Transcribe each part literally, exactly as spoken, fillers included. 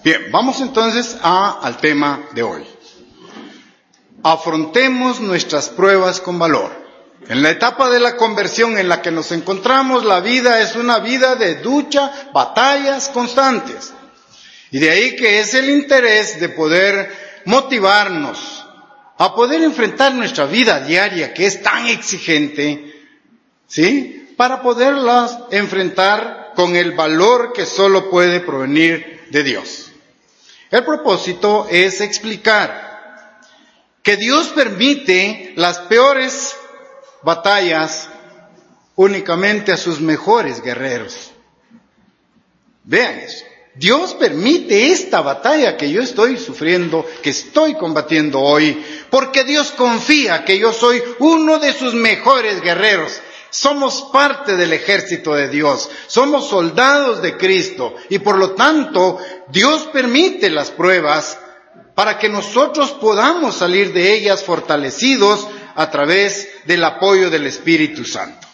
Bien, vamos entonces a, al tema de hoy. Afrontemos nuestras pruebas con valor. En la etapa de la conversión en la que nos encontramos, la vida es una vida de lucha, batallas constantes. Y de ahí que es el interés de poder motivarnos a poder enfrentar nuestra vida diaria, que es tan exigente, ¿sí? Para poderlas enfrentar con el valor que solo puede provenir de Dios. El propósito es explicar que Dios permite las peores batallas únicamente a sus mejores guerreros. Vean eso. Dios permite esta batalla que yo estoy sufriendo, que estoy combatiendo hoy, porque Dios confía que yo soy uno de sus mejores guerreros. Somos parte del ejército de Dios, somos soldados de Cristo y por lo tanto Dios permite las pruebas para que nosotros podamos salir de ellas fortalecidos a través del apoyo del Espíritu Santo.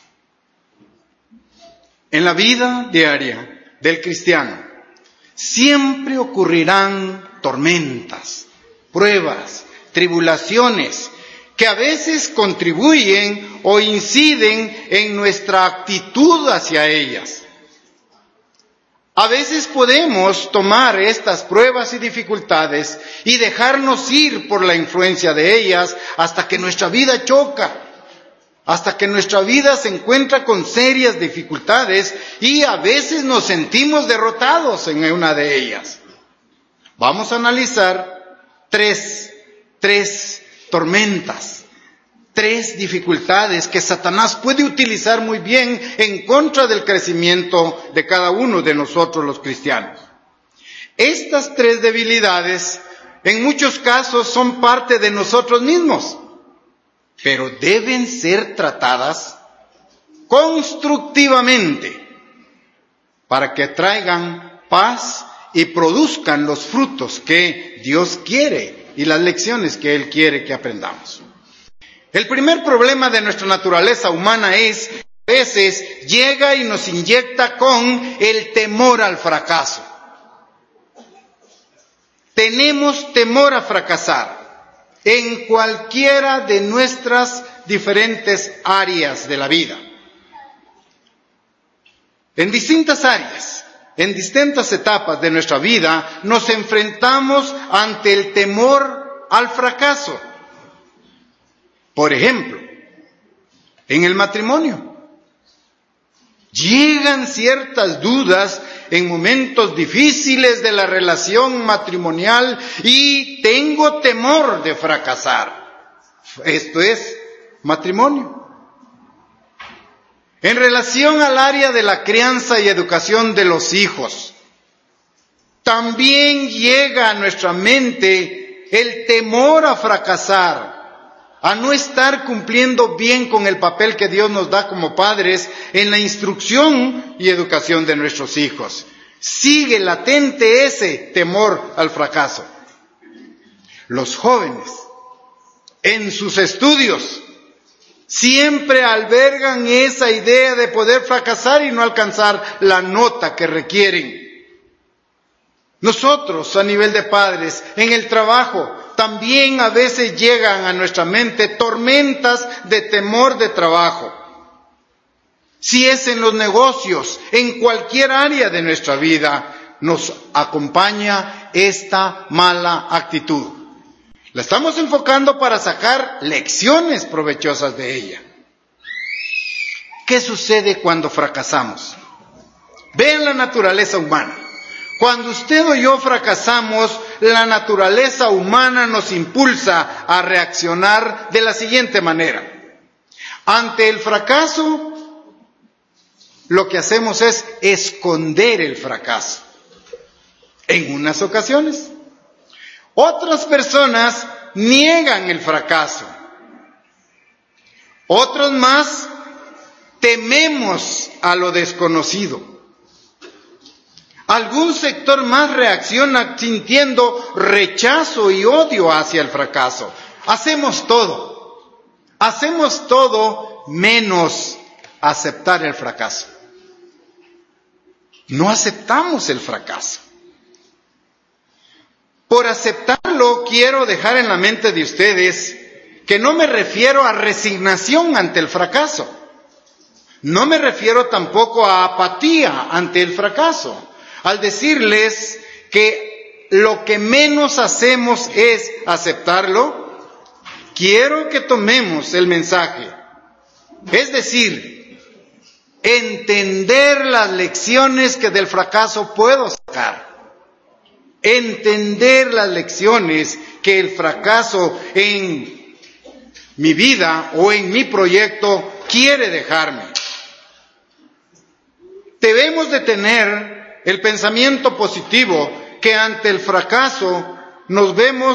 En la vida diaria del cristiano siempre ocurrirán tormentas, pruebas, tribulaciones, que a veces contribuyen o inciden en nuestra actitud hacia ellas. A veces podemos tomar estas pruebas y dificultades y dejarnos ir por la influencia de ellas hasta que nuestra vida choca, hasta que nuestra vida se encuentra con serias dificultades y a veces nos sentimos derrotados en una de ellas. Vamos a analizar tres, tres tormentas, tres dificultades que Satanás puede utilizar muy bien en contra del crecimiento de cada uno de nosotros los cristianos. Estas tres debilidades en muchos casos son parte de nosotros mismos, pero deben ser tratadas constructivamente para que traigan paz y produzcan los frutos que Dios quiere y las lecciones que Él quiere que aprendamos. El primer problema de nuestra naturaleza humana es que a veces llega y nos inyecta con el temor al fracaso. Tenemos temor a fracasar en cualquiera de nuestras diferentes áreas de la vida. En distintas áreas, en distintas etapas de nuestra vida, nos enfrentamos ante el temor al fracaso. Por ejemplo, en el matrimonio. Llegan ciertas dudas en momentos difíciles de la relación matrimonial y tengo temor de fracasar. Esto es matrimonio. En relación al área de la crianza y educación de los hijos, también llega a nuestra mente el temor a fracasar, a no estar cumpliendo bien con el papel que Dios nos da como padres en la instrucción y educación de nuestros hijos. Sigue latente ese temor al fracaso. Los jóvenes, en sus estudios, siempre albergan esa idea de poder fracasar y no alcanzar la nota que requieren. Nosotros, a nivel de padres, en el trabajo, también a veces llegan a nuestra mente tormentas de temor de trabajo. Si es en los negocios, en cualquier área de nuestra vida, nos acompaña esta mala actitud. La estamos enfocando para sacar lecciones provechosas de ella. ¿Qué sucede cuando fracasamos? Vean la naturaleza humana. Cuando usted o yo fracasamos, la naturaleza humana nos impulsa a reaccionar de la siguiente manera. Ante el fracaso, lo que hacemos es esconder el fracaso. En unas ocasiones. Otras personas niegan el fracaso. Otros más tememos a lo desconocido. Algún sector más reacciona sintiendo rechazo y odio hacia el fracaso. Hacemos todo. Hacemos todo menos aceptar el fracaso. No aceptamos el fracaso. Por aceptarlo, quiero dejar en la mente de ustedes que no me refiero a resignación ante el fracaso. No me refiero tampoco a apatía ante el fracaso. Al decirles que lo que menos hacemos es aceptarlo, quiero que tomemos el mensaje. Es decir, entender las lecciones que del fracaso puedo sacar. Entender las lecciones que el fracaso en mi vida o en mi proyecto quiere dejarme. Debemos de tener el pensamiento positivo que ante el fracaso nos vemos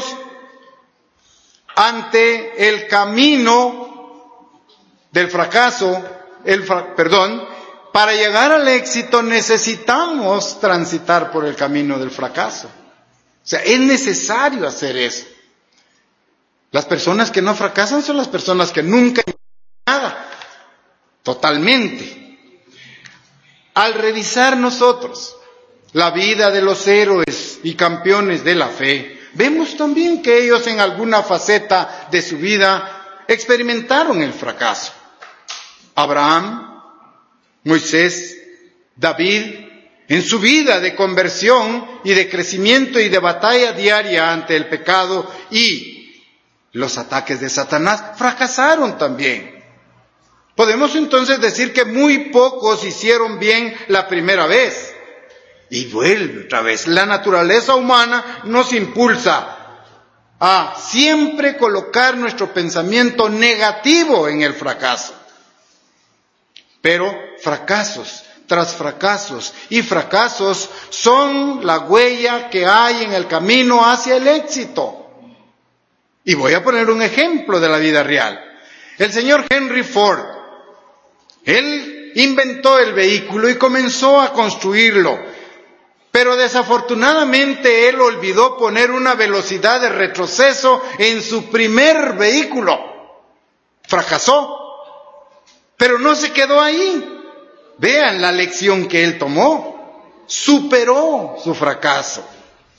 ante el camino del fracaso, el fra- perdón, para llegar al éxito necesitamos transitar por el camino del fracaso. O sea, es necesario hacer eso. Las personas que no fracasan son las personas que nunca nada, totalmente. Al revisar nosotros la vida de los héroes y campeones de la fe, vemos también que ellos en alguna faceta de su vida experimentaron el fracaso. Abraham, Moisés, David, en su vida de conversión y de crecimiento y de batalla diaria ante el pecado y los ataques de Satanás, fracasaron también. Podemos entonces decir que muy pocos hicieron bien la primera vez. Y vuelve otra vez. La naturaleza humana nos impulsa a siempre colocar nuestro pensamiento negativo en el fracaso. Pero fracasos tras fracasos y fracasos son la huella que hay en el camino hacia el éxito. Y voy a poner un ejemplo de la vida real. El señor Henry Ford, él inventó el vehículo y comenzó a construirlo, pero desafortunadamente él olvidó poner una velocidad de retroceso en su primer vehículo. Fracasó, pero no se quedó ahí. Vean la lección que él tomó, superó su fracaso.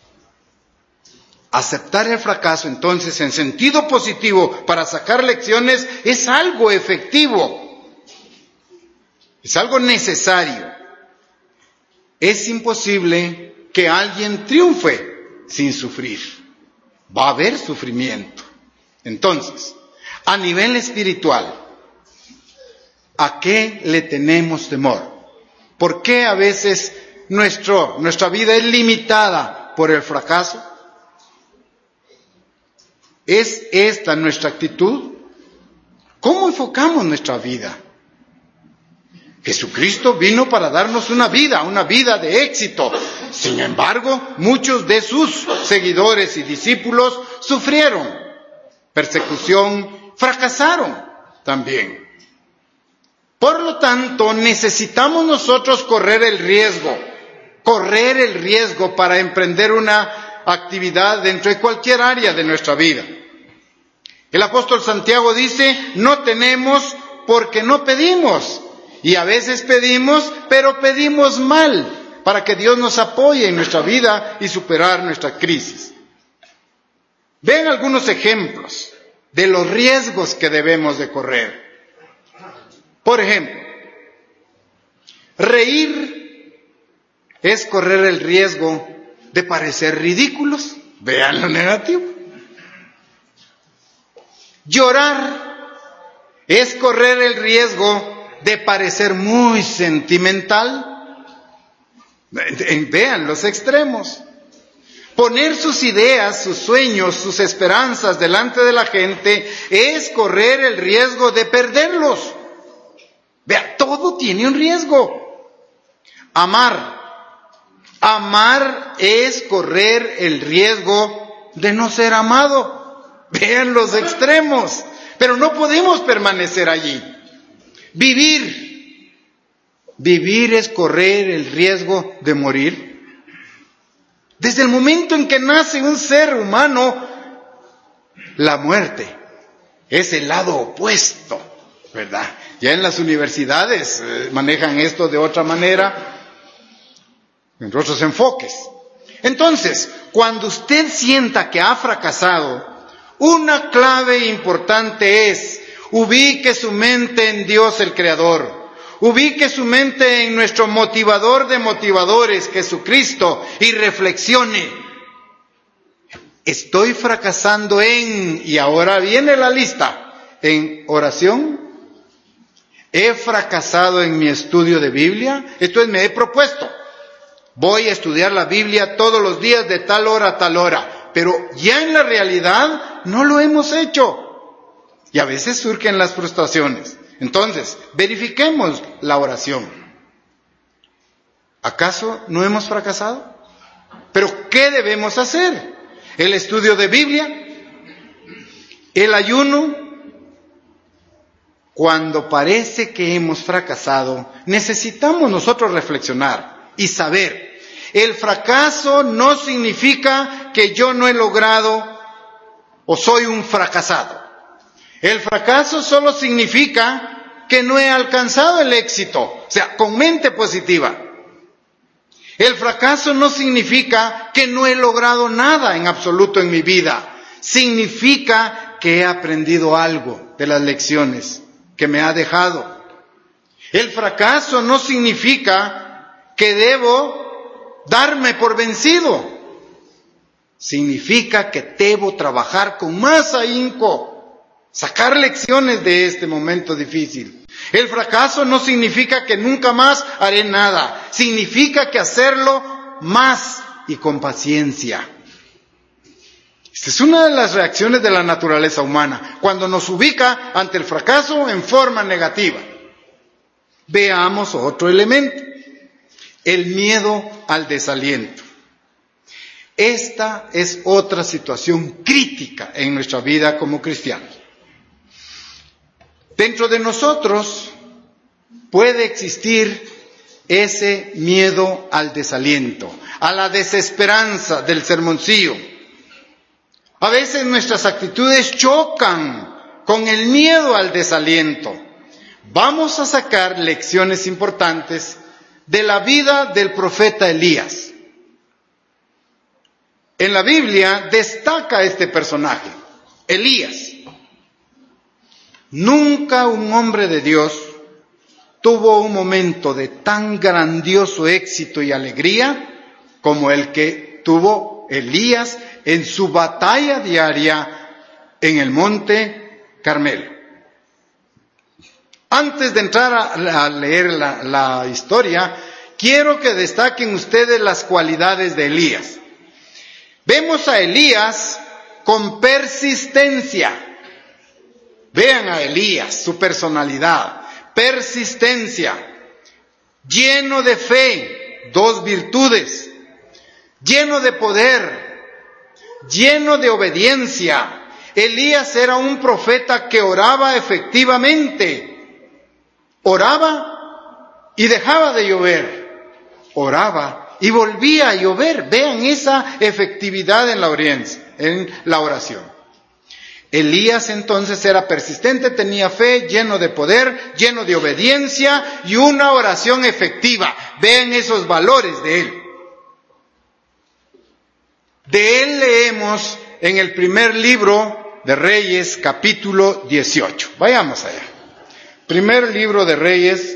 Aceptar el fracaso entonces en sentido positivo para sacar lecciones es algo efectivo. Es algo necesario. Es imposible que alguien triunfe sin sufrir. Va a haber sufrimiento. Entonces, a nivel espiritual, ¿a qué le tenemos temor? ¿Por qué a veces nuestro, nuestra vida es limitada por el fracaso? ¿Es esta nuestra actitud? ¿Cómo enfocamos nuestra vida? Jesucristo vino para darnos una vida, una vida de éxito. Sin embargo, muchos de sus seguidores y discípulos sufrieron persecución, fracasaron también. Por lo tanto, necesitamos nosotros correr el riesgo, correr el riesgo para emprender una actividad dentro de cualquier área de nuestra vida. El apóstol Santiago dice, no tenemos porque no pedimos. Y a veces pedimos, pero pedimos mal, para que Dios nos apoye en nuestra vida y superar nuestra crisis. Ven algunos ejemplos de los riesgos que debemos de correr. Por ejemplo, reír es correr el riesgo de parecer ridículos. Vean lo negativo. Llorar es correr el riesgo de parecer muy sentimental. Vean los extremos. Poner sus ideas, sus sueños, sus esperanzas delante de la gente es correr el riesgo de perderlos. Vea, todo tiene un riesgo. Amar. Amar es correr el riesgo de no ser amado. Vean los extremos. Pero no podemos permanecer allí. Vivir. Vivir es correr el riesgo de morir. Desde el momento en que nace un ser humano, la muerte es el lado opuesto, ¿verdad? Ya en las universidades eh, manejan esto de otra manera, en otros enfoques. Entonces, cuando usted sienta que ha fracasado, una clave importante es: ubique su mente en Dios el Creador. Ubique su mente en nuestro motivador de motivadores, Jesucristo, y reflexione. Estoy fracasando en, y ahora viene la lista, en oración. He fracasado en mi estudio de Biblia. Entonces me he propuesto: voy a estudiar la Biblia todos los días de tal hora a tal hora. Pero ya en la realidad no lo hemos hecho. Y a veces surgen las frustraciones. Entonces, verifiquemos la oración. ¿Acaso no hemos fracasado? ¿Pero qué debemos hacer? ¿El estudio de Biblia? ¿El ayuno? Cuando parece que hemos fracasado, necesitamos nosotros reflexionar y saber: el fracaso no significa que yo no he logrado o soy un fracasado. El fracaso solo significa que no he alcanzado el éxito, o sea, con mente positiva. El fracaso no significa que no he logrado nada en absoluto en mi vida. Significa que he aprendido algo de las lecciones que me ha dejado. El fracaso no significa que debo darme por vencido. Significa que debo trabajar con más ahínco, sacar lecciones de este momento difícil. El fracaso no significa que nunca más haré nada. Significa que hacerlo más y con paciencia. Esta es una de las reacciones de la naturaleza humana, cuando nos ubica ante el fracaso en forma negativa. Veamos otro elemento: el miedo al desaliento. Esta es otra situación crítica en nuestra vida como cristianos. Dentro de nosotros puede existir ese miedo al desaliento, a la desesperanza del sermoncillo. A veces nuestras actitudes chocan con el miedo al desaliento. Vamos a sacar lecciones importantes de la vida del profeta Elías. En la Biblia destaca este personaje, Elías. Nunca un hombre de Dios tuvo un momento de tan grandioso éxito y alegría como el que tuvo Elías en su batalla diaria en el monte Carmelo. Antes de entrar a, a leer la, la historia, quiero que destaquen ustedes las cualidades de Elías. Vemos a Elías con persistencia. Vean a Elías, su personalidad, persistencia, lleno de fe, dos virtudes, lleno de poder, lleno de obediencia. Elías era un profeta que oraba efectivamente. Oraba y dejaba de llover. Oraba y volvía a llover. Vean esa efectividad en la oración. Elías entonces era persistente, tenía fe, lleno de poder, lleno de obediencia y una oración efectiva. Vean esos valores de él. De él leemos en el primer libro de Reyes, capítulo dieciocho. Vayamos allá. Primer libro de Reyes,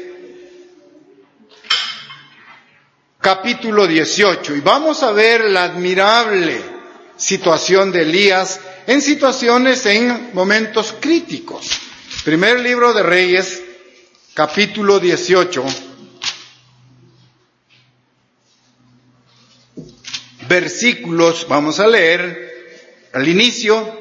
capítulo dieciocho. Y vamos a ver la admirable situación de Elías en situaciones, en momentos críticos. Primer libro de Reyes, capítulo dieciocho, versículos, vamos a leer al inicio,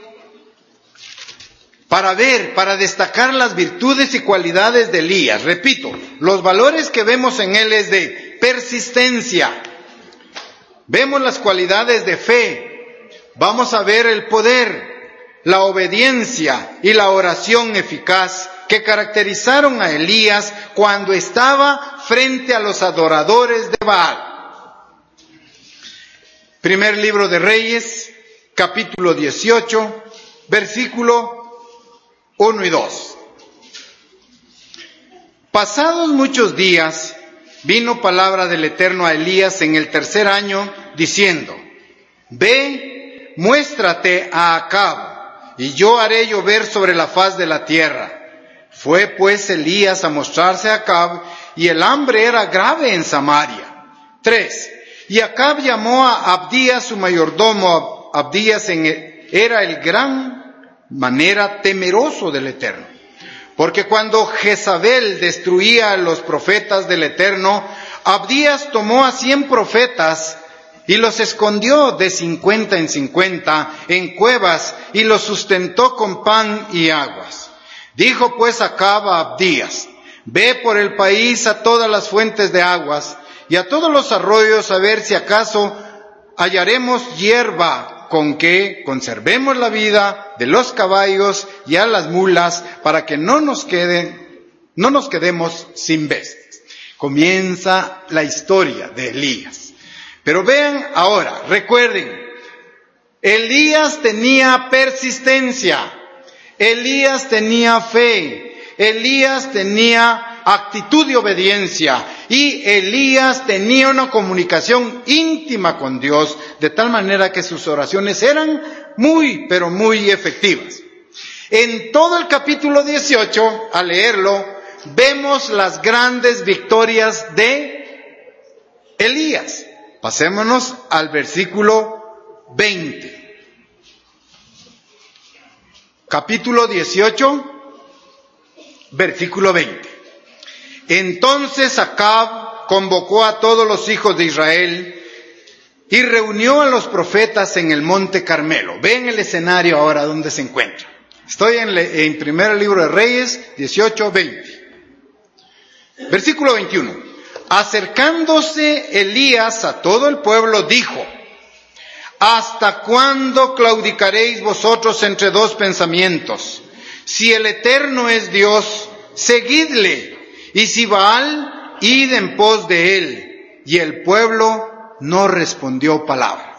para ver, para destacar las virtudes y cualidades de Elías. Repito, los valores que vemos en él es de persistencia. Vemos las cualidades de fe. Vamos a ver el poder, la obediencia y la oración eficaz que caracterizaron a Elías cuando estaba frente a los adoradores de Baal. Primer libro de Reyes, capítulo dieciocho, versículo uno y dos. Pasados muchos días, vino palabra del Eterno a Elías en el tercer año diciendo: Ve, muéstrate a Acab, y yo haré llover sobre la faz de la tierra. Fue pues Elías a mostrarse a Acab, y el hambre era grave en Samaria. Tres. Y Acab llamó a Abdías su mayordomo. Abdías era el gran manera temeroso del Eterno. Porque cuando Jezabel destruía a los profetas del Eterno, Abdías tomó a cien profetas y los escondió de cincuenta en cincuenta en cuevas y los sustentó con pan y aguas. Dijo pues Acab a Abdías: Ve por el país a todas las fuentes de aguas y a todos los arroyos, a ver si acaso hallaremos hierba con que conservemos la vida de los caballos y a las mulas, para que no nos queden, no nos quedemos sin bestias. Comienza la historia de Elías. Pero vean ahora, recuerden, Elías tenía persistencia, Elías tenía fe, Elías tenía actitud de obediencia y Elías tenía una comunicación íntima con Dios, de tal manera que sus oraciones eran muy, pero muy efectivas. En todo el capítulo dieciocho, al leerlo, vemos las grandes victorias de Elías. Pasémonos al versículo veinte. Capítulo dieciocho, versículo veinte. Entonces Acab convocó a todos los hijos de Israel y reunió a los profetas en el monte Carmelo. Ven el escenario ahora donde se encuentra. Estoy en, en primer libro de Reyes, dieciocho, veinte. Versículo veintiuno. Acercándose Elías a todo el pueblo, dijo: ¿Hasta cuándo claudicaréis vosotros entre dos pensamientos? Si el Eterno es Dios, seguidle, y si Baal, id en pos de él. Y el pueblo no respondió palabra.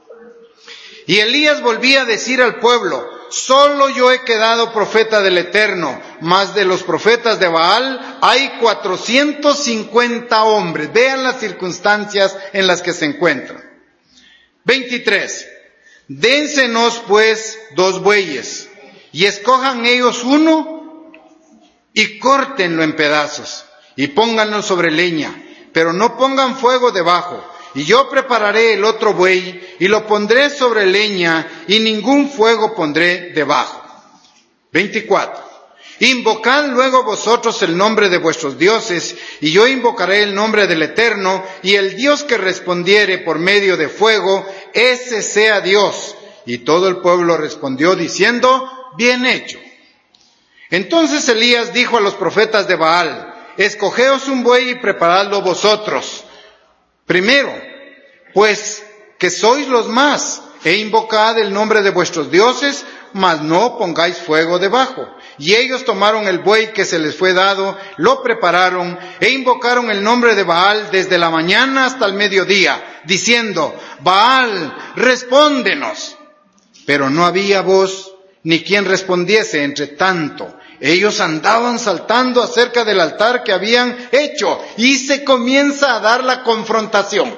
Y Elías volvía a decir al pueblo: solo yo he quedado profeta del Eterno, mas de los profetas de Baal hay cuatrocientos cincuenta hombres. Vean las circunstancias en las que se encuentran. veintitrés. Dénsenos pues dos bueyes, y escojan ellos uno, y córtenlo en pedazos, y pónganlo sobre leña, pero no pongan fuego debajo. Y yo prepararé el otro buey, y lo pondré sobre leña, y ningún fuego pondré debajo. veinticuatro. Invocad luego vosotros el nombre de vuestros dioses, y yo invocaré el nombre del Eterno, y el Dios que respondiere por medio de fuego, ese sea Dios. Y todo el pueblo respondió diciendo: bien hecho. Entonces Elías dijo a los profetas de Baal: escogeos un buey y preparadlo vosotros primero, pues que sois los más, e invocad el nombre de vuestros dioses, mas no pongáis fuego debajo. Y ellos tomaron el buey que se les fue dado, lo prepararon, e invocaron el nombre de Baal desde la mañana hasta el mediodía, diciendo: Baal, respóndenos. Pero no había voz, ni quien respondiese. Entre tanto, ellos andaban saltando acerca del altar que habían hecho, y se comienza a dar la confrontación.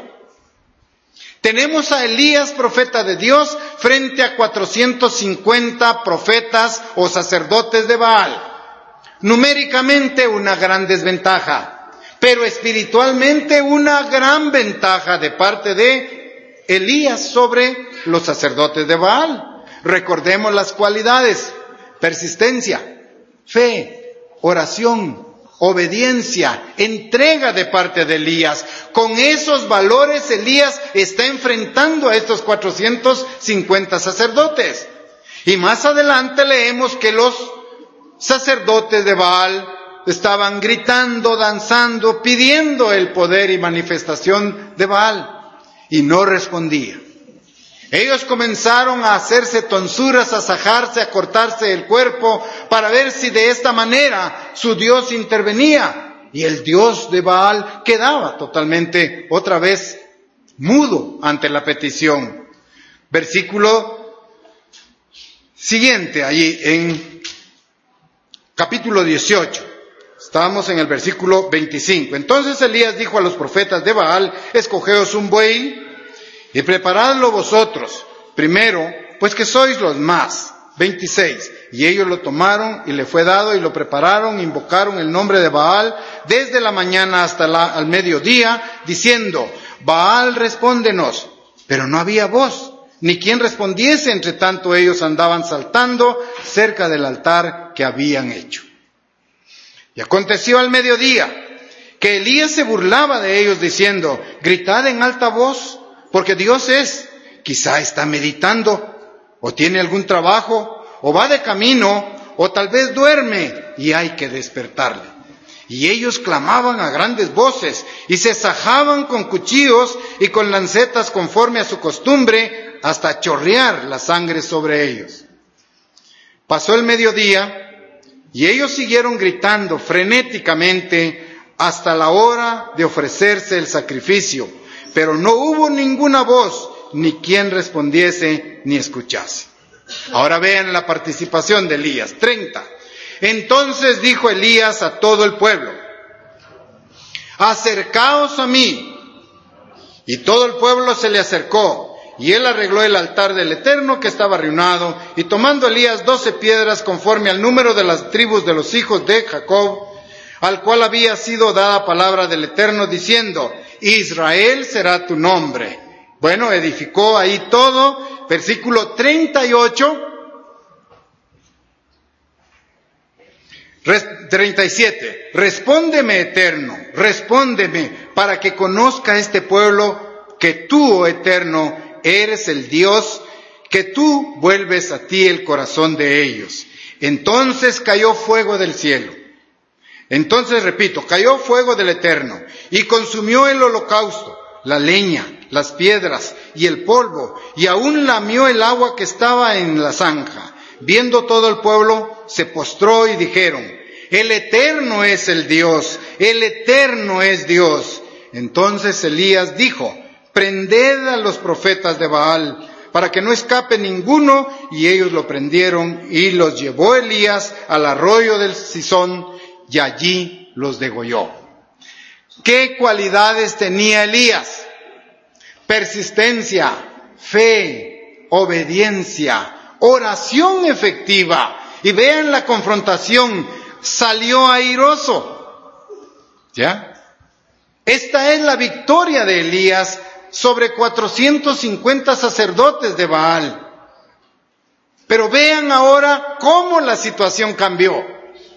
Tenemos a Elías, profeta de Dios, frente a cuatrocientos cincuenta profetas o sacerdotes de Baal. Numéricamente una gran desventaja, pero espiritualmente una gran ventaja de parte de Elías sobre los sacerdotes de Baal. Recordemos las cualidades: persistencia, fe, oración, obediencia, entrega de parte de Elías. Con esos valores Elías está enfrentando a estos cuatrocientos cincuenta sacerdotes. Y más adelante leemos que los sacerdotes de Baal estaban gritando, danzando, pidiendo el poder y manifestación de Baal, y no respondía. Ellos comenzaron a hacerse tonsuras, a sajarse, a cortarse el cuerpo, para ver si de esta manera su Dios intervenía. Y el Dios de Baal quedaba totalmente, otra vez, mudo ante la petición. Versículo siguiente, allí en capítulo dieciocho. Estábamos en el versículo veinticinco. Entonces Elías dijo a los profetas de Baal: escogeos un buey, y preparadlo vosotros, primero, pues que sois los más. veintiséis. Y ellos lo tomaron y le fue dado y lo prepararon, invocaron el nombre de Baal desde la mañana hasta la, al mediodía, diciendo, Baal, respóndenos. Pero no había voz, ni quien respondiese, entre tanto ellos andaban saltando cerca del altar que habían hecho. Y aconteció al mediodía que Elías se burlaba de ellos diciendo, gritad en alta voz, porque Dios es, quizá está meditando, o tiene algún trabajo, o va de camino, o tal vez duerme, y hay que despertarle. Y ellos clamaban a grandes voces, y se sajaban con cuchillos y con lancetas conforme a su costumbre, hasta chorrear la sangre sobre ellos. Pasó el mediodía, y ellos siguieron gritando frenéticamente hasta la hora de ofrecerse el sacrificio, pero no hubo ninguna voz, ni quien respondiese ni escuchase. Ahora vean la participación de Elías. treinta. Entonces dijo Elías a todo el pueblo, acercaos a mí. Y todo el pueblo se le acercó, y él arregló el altar del Eterno que estaba arruinado, y tomando Elías doce piedras conforme al número de las tribus de los hijos de Jacob, al cual había sido dada palabra del Eterno, diciendo, Israel será tu nombre. Bueno, edificó ahí todo, versículo treinta y ocho, treinta y siete, respóndeme Eterno, respóndeme para que conozca este pueblo que tú, oh Eterno, eres el Dios, que tú vuelves a ti el corazón de ellos. Entonces cayó fuego del cielo. Entonces, repito, cayó fuego del Eterno y consumió el holocausto, la leña, las piedras y el polvo, y aún lamió el agua que estaba en la zanja. Viendo todo el pueblo, se postró y dijeron, el Eterno es el Dios, el Eterno es Dios. Entonces Elías dijo, prended a los profetas de Baal, para que no escape ninguno, y ellos lo prendieron, y los llevó Elías al arroyo del Cisón, y allí los degolló. ¿Qué cualidades tenía Elías? Persistencia, fe, obediencia, oración efectiva. Y vean la confrontación, salió airoso. ¿Ya? Esta es la victoria de Elías sobre cuatrocientos cincuenta sacerdotes de Baal. Pero vean ahora cómo la situación cambió.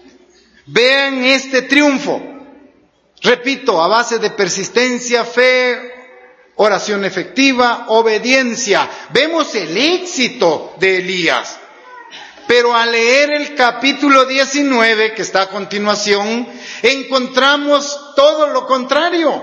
Vean este triunfo. Repito, a base de persistencia, fe, oración efectiva, obediencia. Vemos el éxito de Elías. Pero al leer el capítulo diecinueve, que está a continuación, encontramos todo lo contrario.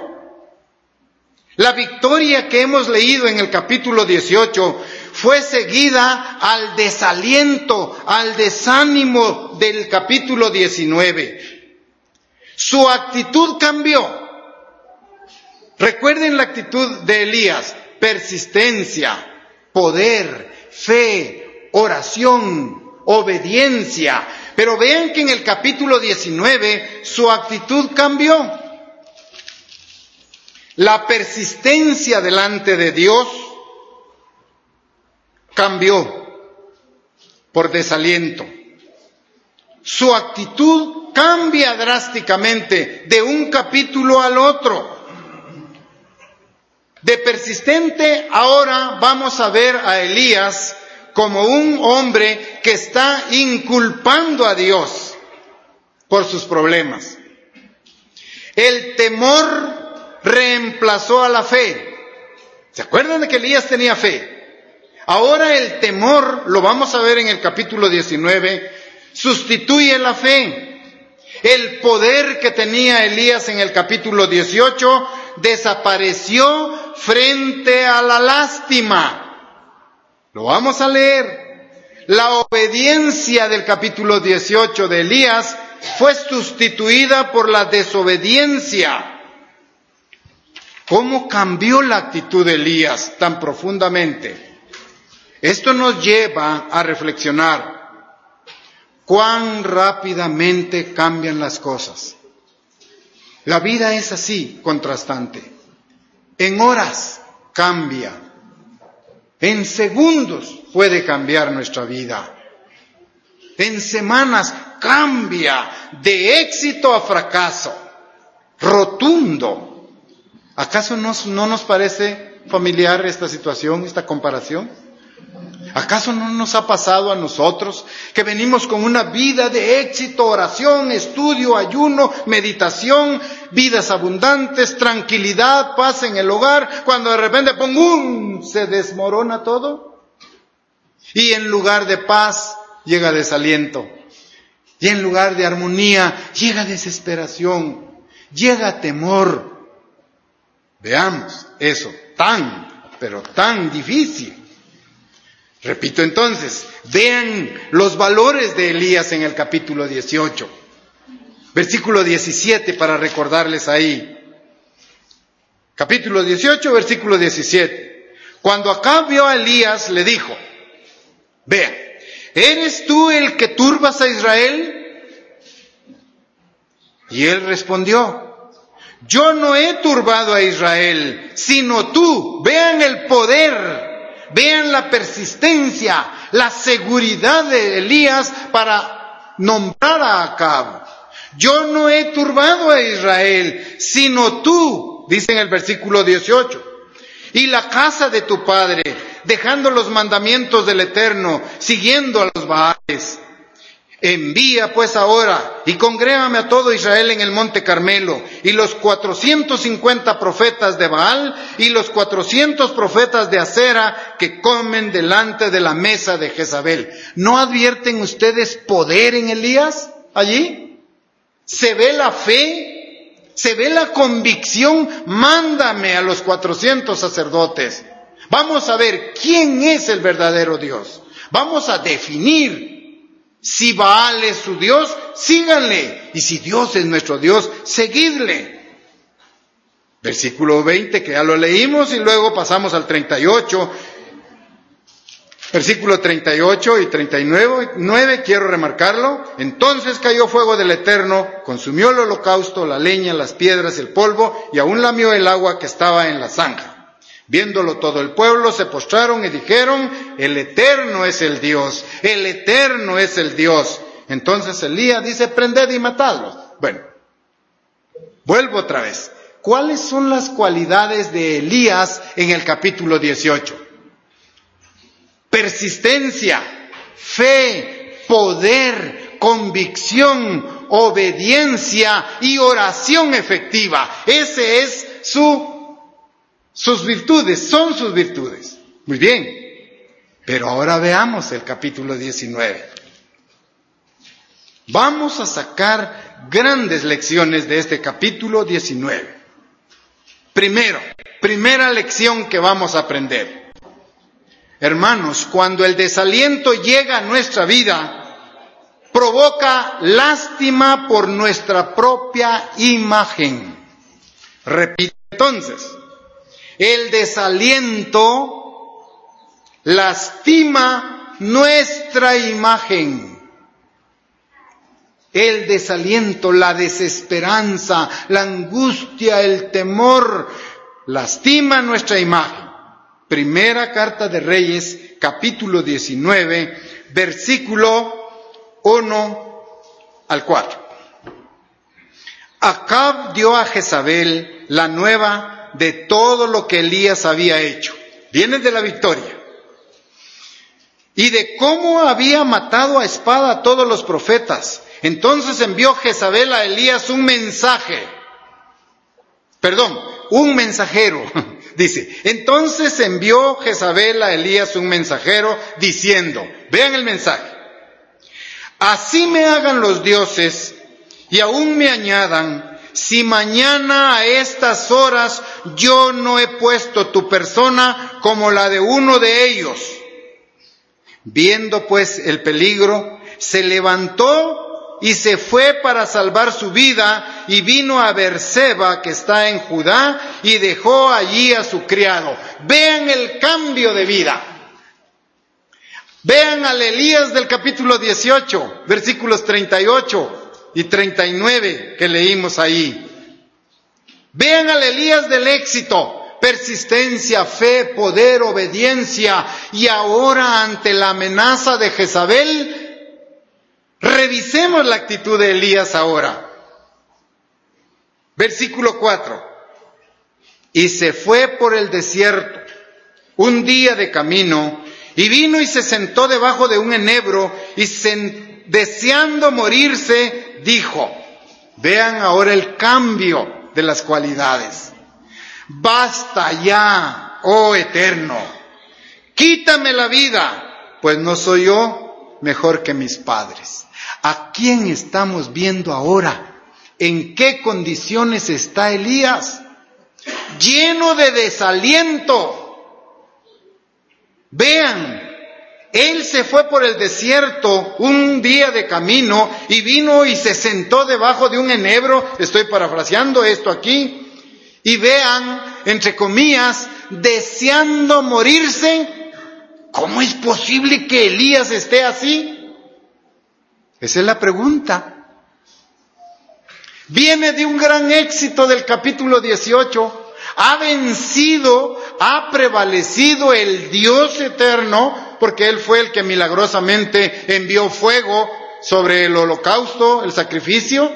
La victoria que hemos leído en el capítulo dieciocho fue seguida al desaliento, al desánimo del capítulo diecinueve. Su actitud cambió. Recuerden la actitud de Elías: persistencia, poder, fe, oración, obediencia. Pero vean que en el capítulo diecinueve su actitud cambió. La persistencia delante de Dios cambió por desaliento. Su actitud cambia drásticamente de un capítulo al otro. De persistente, ahora vamos a ver a Elías como un hombre que está inculpando a Dios por sus problemas. El temor reemplazó a la fe. ¿Se acuerdan de que Elías tenía fe? Ahora el temor, lo vamos a ver en el capítulo diecinueve, sustituye la fe. El poder que tenía Elías en el capítulo dieciocho desapareció frente a la lástima. Lo vamos a leer. La obediencia del capítulo dieciocho de Elías fue sustituida por la desobediencia. ¿Cómo cambió la actitud de Elías tan profundamente? Esto nos lleva a reflexionar cuán rápidamente cambian las cosas. La vida es así, contrastante. En horas cambia En segundos puede cambiar nuestra vida. En semanas cambia de éxito a fracaso. Rotundo. ¿Acaso no, no nos parece familiar esta situación, esta comparación? ¿Acaso no nos ha pasado a nosotros que venimos con una vida de éxito, oración, estudio, ayuno, meditación, vidas abundantes, tranquilidad, paz en el hogar, cuando de repente ¡pum! Se desmorona todo? Y en lugar de paz llega desaliento. Y en lugar de armonía llega desesperación, llega temor. Veamos eso tan, pero tan difícil. Repito entonces, vean los valores de Elías en el capítulo dieciocho, versículo diecisiete para recordarles ahí. Capítulo dieciocho, versículo diecisiete. Cuando Acab vio a Elías, le dijo, vean, ¿eres tú el que turbas a Israel? Y él respondió, yo no he turbado a Israel, sino tú. Vean el poder. Vean la persistencia, la seguridad de Elías para nombrar a Acab. Yo no he turbado a Israel, sino tú, dice en el versículo dieciocho, y la casa de tu padre, dejando los mandamientos del Eterno, siguiendo a los Baales. Envía pues ahora y congrégame a todo Israel en el monte Carmelo, y los cuatrocientos cincuenta profetas de Baal y los cuatrocientos profetas de Acera que comen delante de la mesa de Jezabel. ¿No advierten ustedes poder en Elías allí? ¿Se ve la fe? ¿Se ve la convicción? Mándame a los cuatrocientos sacerdotes. Vamos a ver quién es el verdadero Dios. Vamos a definir. Si Baal es su Dios, síganle. Y si Dios es nuestro Dios, seguidle. Versículo veinte, que ya lo leímos, y luego pasamos al treinta y ocho. Versículo treinta y ocho y treinta y nueve, quiero remarcarlo. Entonces cayó fuego del Eterno, consumió el holocausto, la leña, las piedras, el polvo, y aún lamió el agua que estaba en la zanja. Viéndolo todo el pueblo, se postraron y dijeron, el Eterno es el Dios, el Eterno es el Dios. Entonces Elías dice, prended y matadlos. Bueno, vuelvo otra vez. ¿Cuáles son las cualidades de Elías en el capítulo dieciocho? Persistencia, fe, poder, convicción, obediencia y oración efectiva. Ese es su Sus virtudes, son sus virtudes. Muy bien. Pero ahora veamos el capítulo diecinueve. Vamos a sacar grandes lecciones de este capítulo diecinueve. Primero, primera lección que vamos a aprender. Hermanos, cuando el desaliento llega a nuestra vida, provoca lástima por nuestra propia imagen. Repito entonces. El desaliento lastima nuestra imagen. El desaliento, la desesperanza, la angustia, el temor, lastima nuestra imagen. Primera carta de Reyes, capítulo diecinueve, versículo uno al cuatro. Acab dio a Jezabel la nueva de todo lo que Elías había hecho. Viene de la victoria. Y de cómo había matado a espada a todos los profetas. Entonces envió Jezabel a Elías un mensaje. Perdón, un mensajero. Dice, entonces envió Jezabel a Elías un mensajero diciendo, vean el mensaje. Así me hagan los dioses y aún me añadan, si mañana a estas horas yo no he puesto tu persona como la de uno de ellos. Viendo pues el peligro, se levantó y se fue para salvar su vida y vino a Beerseba, que está en Judá, y dejó allí a su criado. Vean el cambio de vida. Vean al Elías del capítulo dieciocho, versículos treinta y ocho. Y treinta y nueve que leímos ahí. Vean al Elías del éxito. persistencia, fe, poder, obediencia. Y ahora, ante la amenaza de Jezabel, revisemos la actitud de Elías ahora. Versículo cuatro. Y se fue por el desierto un día de camino, y vino y se sentó debajo de un enebro, y se, deseando morirse, dijo, vean ahora el cambio de las cualidades. Basta ya, oh Eterno, quítame la vida, pues no soy yo mejor que mis padres. ¿A quién estamos viendo ahora? ¿En qué condiciones está Elías? Lleno de desaliento. Vean, él se fue por el desierto un día de camino y vino y se sentó debajo de un enebro. Estoy parafraseando esto aquí. Y vean, entre comillas, deseando morirse. ¿Cómo es posible que Elías esté así? Esa es la pregunta. Viene de un gran éxito del capítulo dieciocho. Ha vencido, ha prevalecido el Dios eterno, porque Él fue el que milagrosamente envió fuego sobre el holocausto, el sacrificio.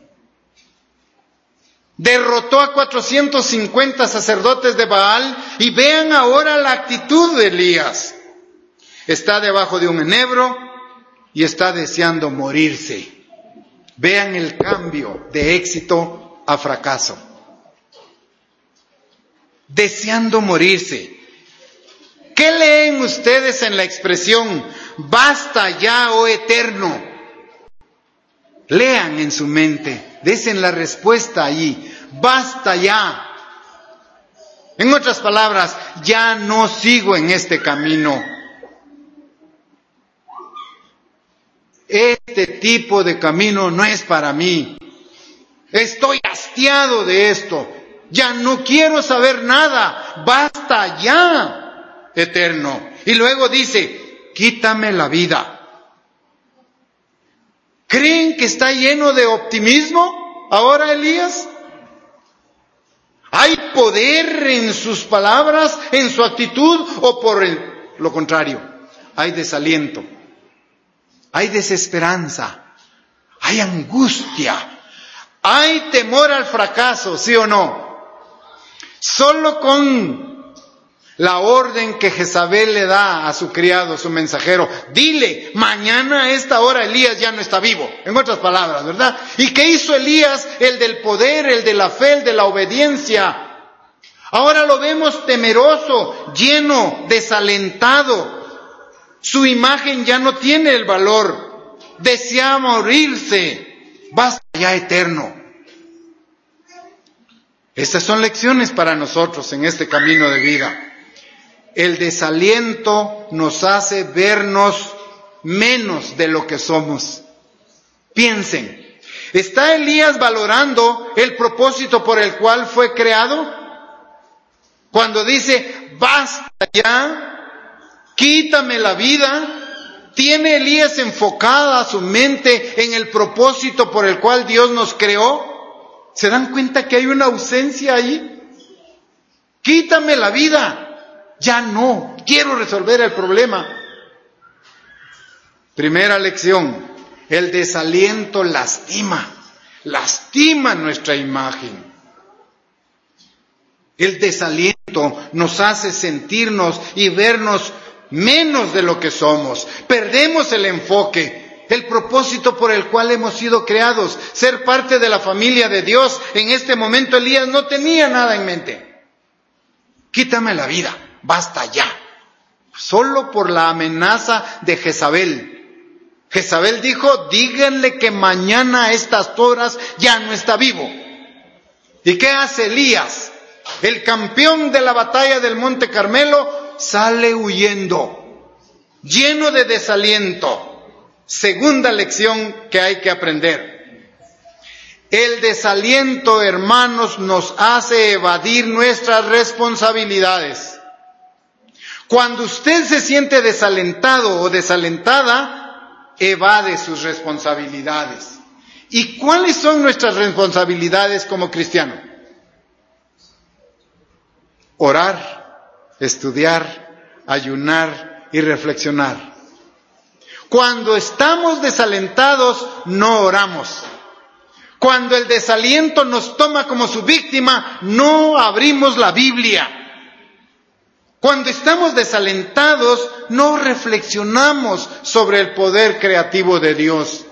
Derrotó a cuatrocientos cincuenta sacerdotes de Baal, y vean ahora la actitud de Elías. Está debajo de un enebro y está deseando morirse. Vean el cambio de éxito a fracaso. Deseando morirse. ¿Qué leen ustedes en la expresión, basta ya, oh Eterno? Lean en su mente, desen la respuesta allí, basta ya. En otras palabras, ya no sigo en este camino. Este tipo de camino no es para mí. Estoy hastiado de esto. Ya no quiero saber nada. Basta ya, Eterno. Y luego dice, quítame la vida. ¿Creen que está lleno de optimismo ahora Elías? ¿Hay poder en sus palabras, en su actitud, o por el, lo contrario? Hay desaliento. Hay desesperanza, hay angustia, hay temor al fracaso, ¿sí o no? Solo con la orden que Jezabel le da a su criado, su mensajero, dile, mañana a esta hora Elías ya no está vivo, en otras palabras, ¿verdad? ¿Y qué hizo Elías? El del poder, el de la fe, el de la obediencia. Ahora lo vemos temeroso, lleno, desalentado. Su imagen ya no tiene el valor. Desea morirse. Basta ya, Eterno. Estas son lecciones para nosotros en este camino de vida. El desaliento nos hace vernos menos de lo que somos. Piensen, ¿está Elías valorando el propósito por el cual fue creado? Cuando dice, basta ya, quítame la vida, ¿tiene Elías enfocada su mente en el propósito por el cual Dios nos creó? ¿Se dan cuenta que hay una ausencia ahí? Quítame la vida, ya no, quiero resolver el problema. Primera lección, el desaliento lastima, lastima nuestra imagen. El desaliento nos hace sentirnos y vernos menos de lo que somos. Perdemos el enfoque, el propósito por el cual hemos sido creados, ser parte de la familia de Dios. En este momento Elías no tenía nada en mente. Quítame la vida, basta ya. Solo por la amenaza de Jezabel. Jezabel dijo, díganle que mañana a estas horas ya no está vivo. ¿Y qué hace Elías? El campeón de la batalla del Monte Carmelo sale huyendo, lleno de desaliento. Segunda lección que hay que aprender. El desaliento, hermanos, nos hace evadir nuestras responsabilidades. Cuando usted se siente desalentado o desalentada, evade sus responsabilidades. ¿Y cuáles son nuestras responsabilidades como cristianos? Orar, estudiar, ayunar y reflexionar. Cuando estamos desalentados, no oramos. Cuando el desaliento nos toma como su víctima, no abrimos la Biblia. Cuando estamos desalentados, no reflexionamos sobre el poder creativo de Dios.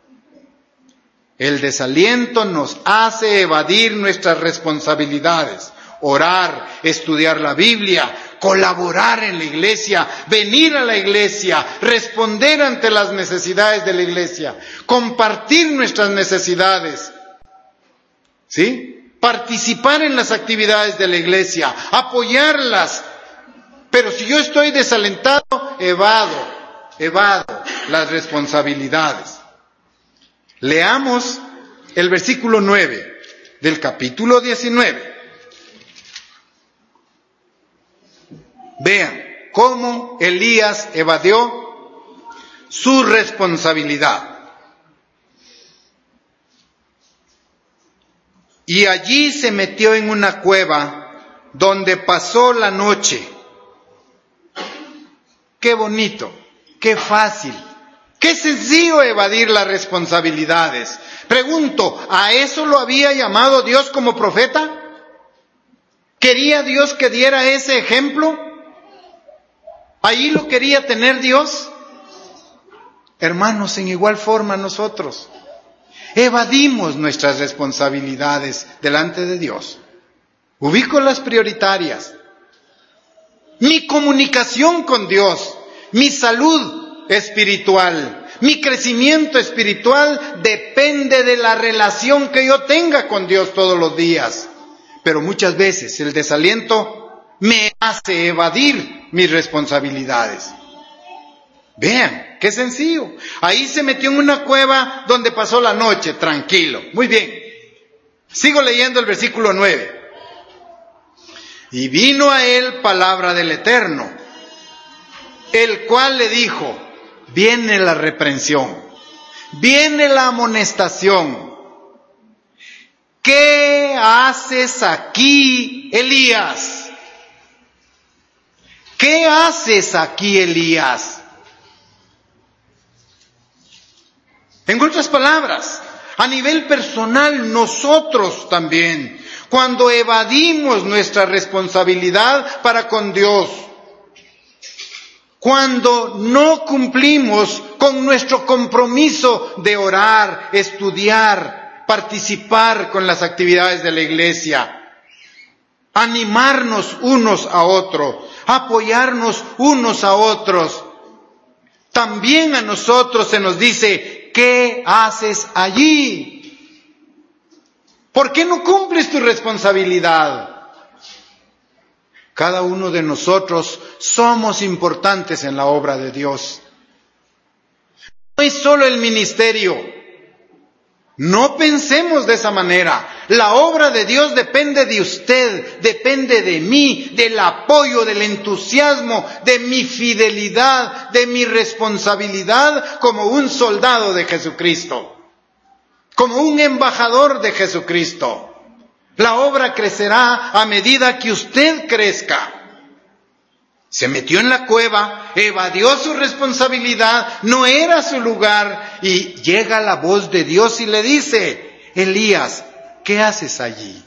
El desaliento nos hace evadir nuestras responsabilidades. Orar, estudiar la Biblia, colaborar en la iglesia, venir a la iglesia, responder ante las necesidades de la iglesia, compartir nuestras necesidades, ¿sí? Participar en las actividades de la iglesia, apoyarlas. Pero si yo estoy desalentado, evado, evado las responsabilidades. Leamos el versículo nueve del capítulo diecinueve. Vean cómo Elías evadió su responsabilidad. Y allí se metió en una cueva donde pasó la noche. Qué bonito, qué fácil, qué sencillo evadir las responsabilidades. Pregunto, ¿a eso lo había llamado Dios como profeta? ¿Quería Dios que diera ese ejemplo? ¿Ahí lo quería tener Dios? Hermanos, en igual forma nosotros evadimos nuestras responsabilidades delante de Dios. Ubico las prioritarias. Mi comunicación con Dios, mi salud espiritual, mi crecimiento espiritual depende de la relación que yo tenga con Dios todos los días. Pero muchas veces el desaliento me hace evadir mis responsabilidades. Vean, qué sencillo. Ahí se metió en una cueva donde pasó la noche, tranquilo. Muy bien. Sigo leyendo el versículo nueve. Y vino a él palabra del Eterno, el cual le dijo, viene la reprensión, viene la amonestación. ¿Qué haces aquí, Elías? ¿Qué haces aquí, Elías? En otras palabras, a nivel personal, nosotros también, cuando evadimos nuestra responsabilidad para con Dios, cuando no cumplimos con nuestro compromiso de orar, estudiar, participar con las actividades de la iglesia, animarnos unos a otros, apoyarnos unos a otros. También a nosotros se nos dice, ¿qué haces allí? ¿Por qué no cumples tu responsabilidad? Cada uno de nosotros somos importantes en la obra de Dios. No es solo el ministerio. No pensemos de esa manera. La obra de Dios depende de usted, depende de mí, del apoyo, del entusiasmo, de mi fidelidad, de mi responsabilidad como un soldado de Jesucristo, como un embajador de Jesucristo. La obra crecerá a medida que usted crezca. Se metió en la cueva, evadió su responsabilidad, no era su lugar, y llega la voz de Dios y le dice, Elías, ¿qué haces allí?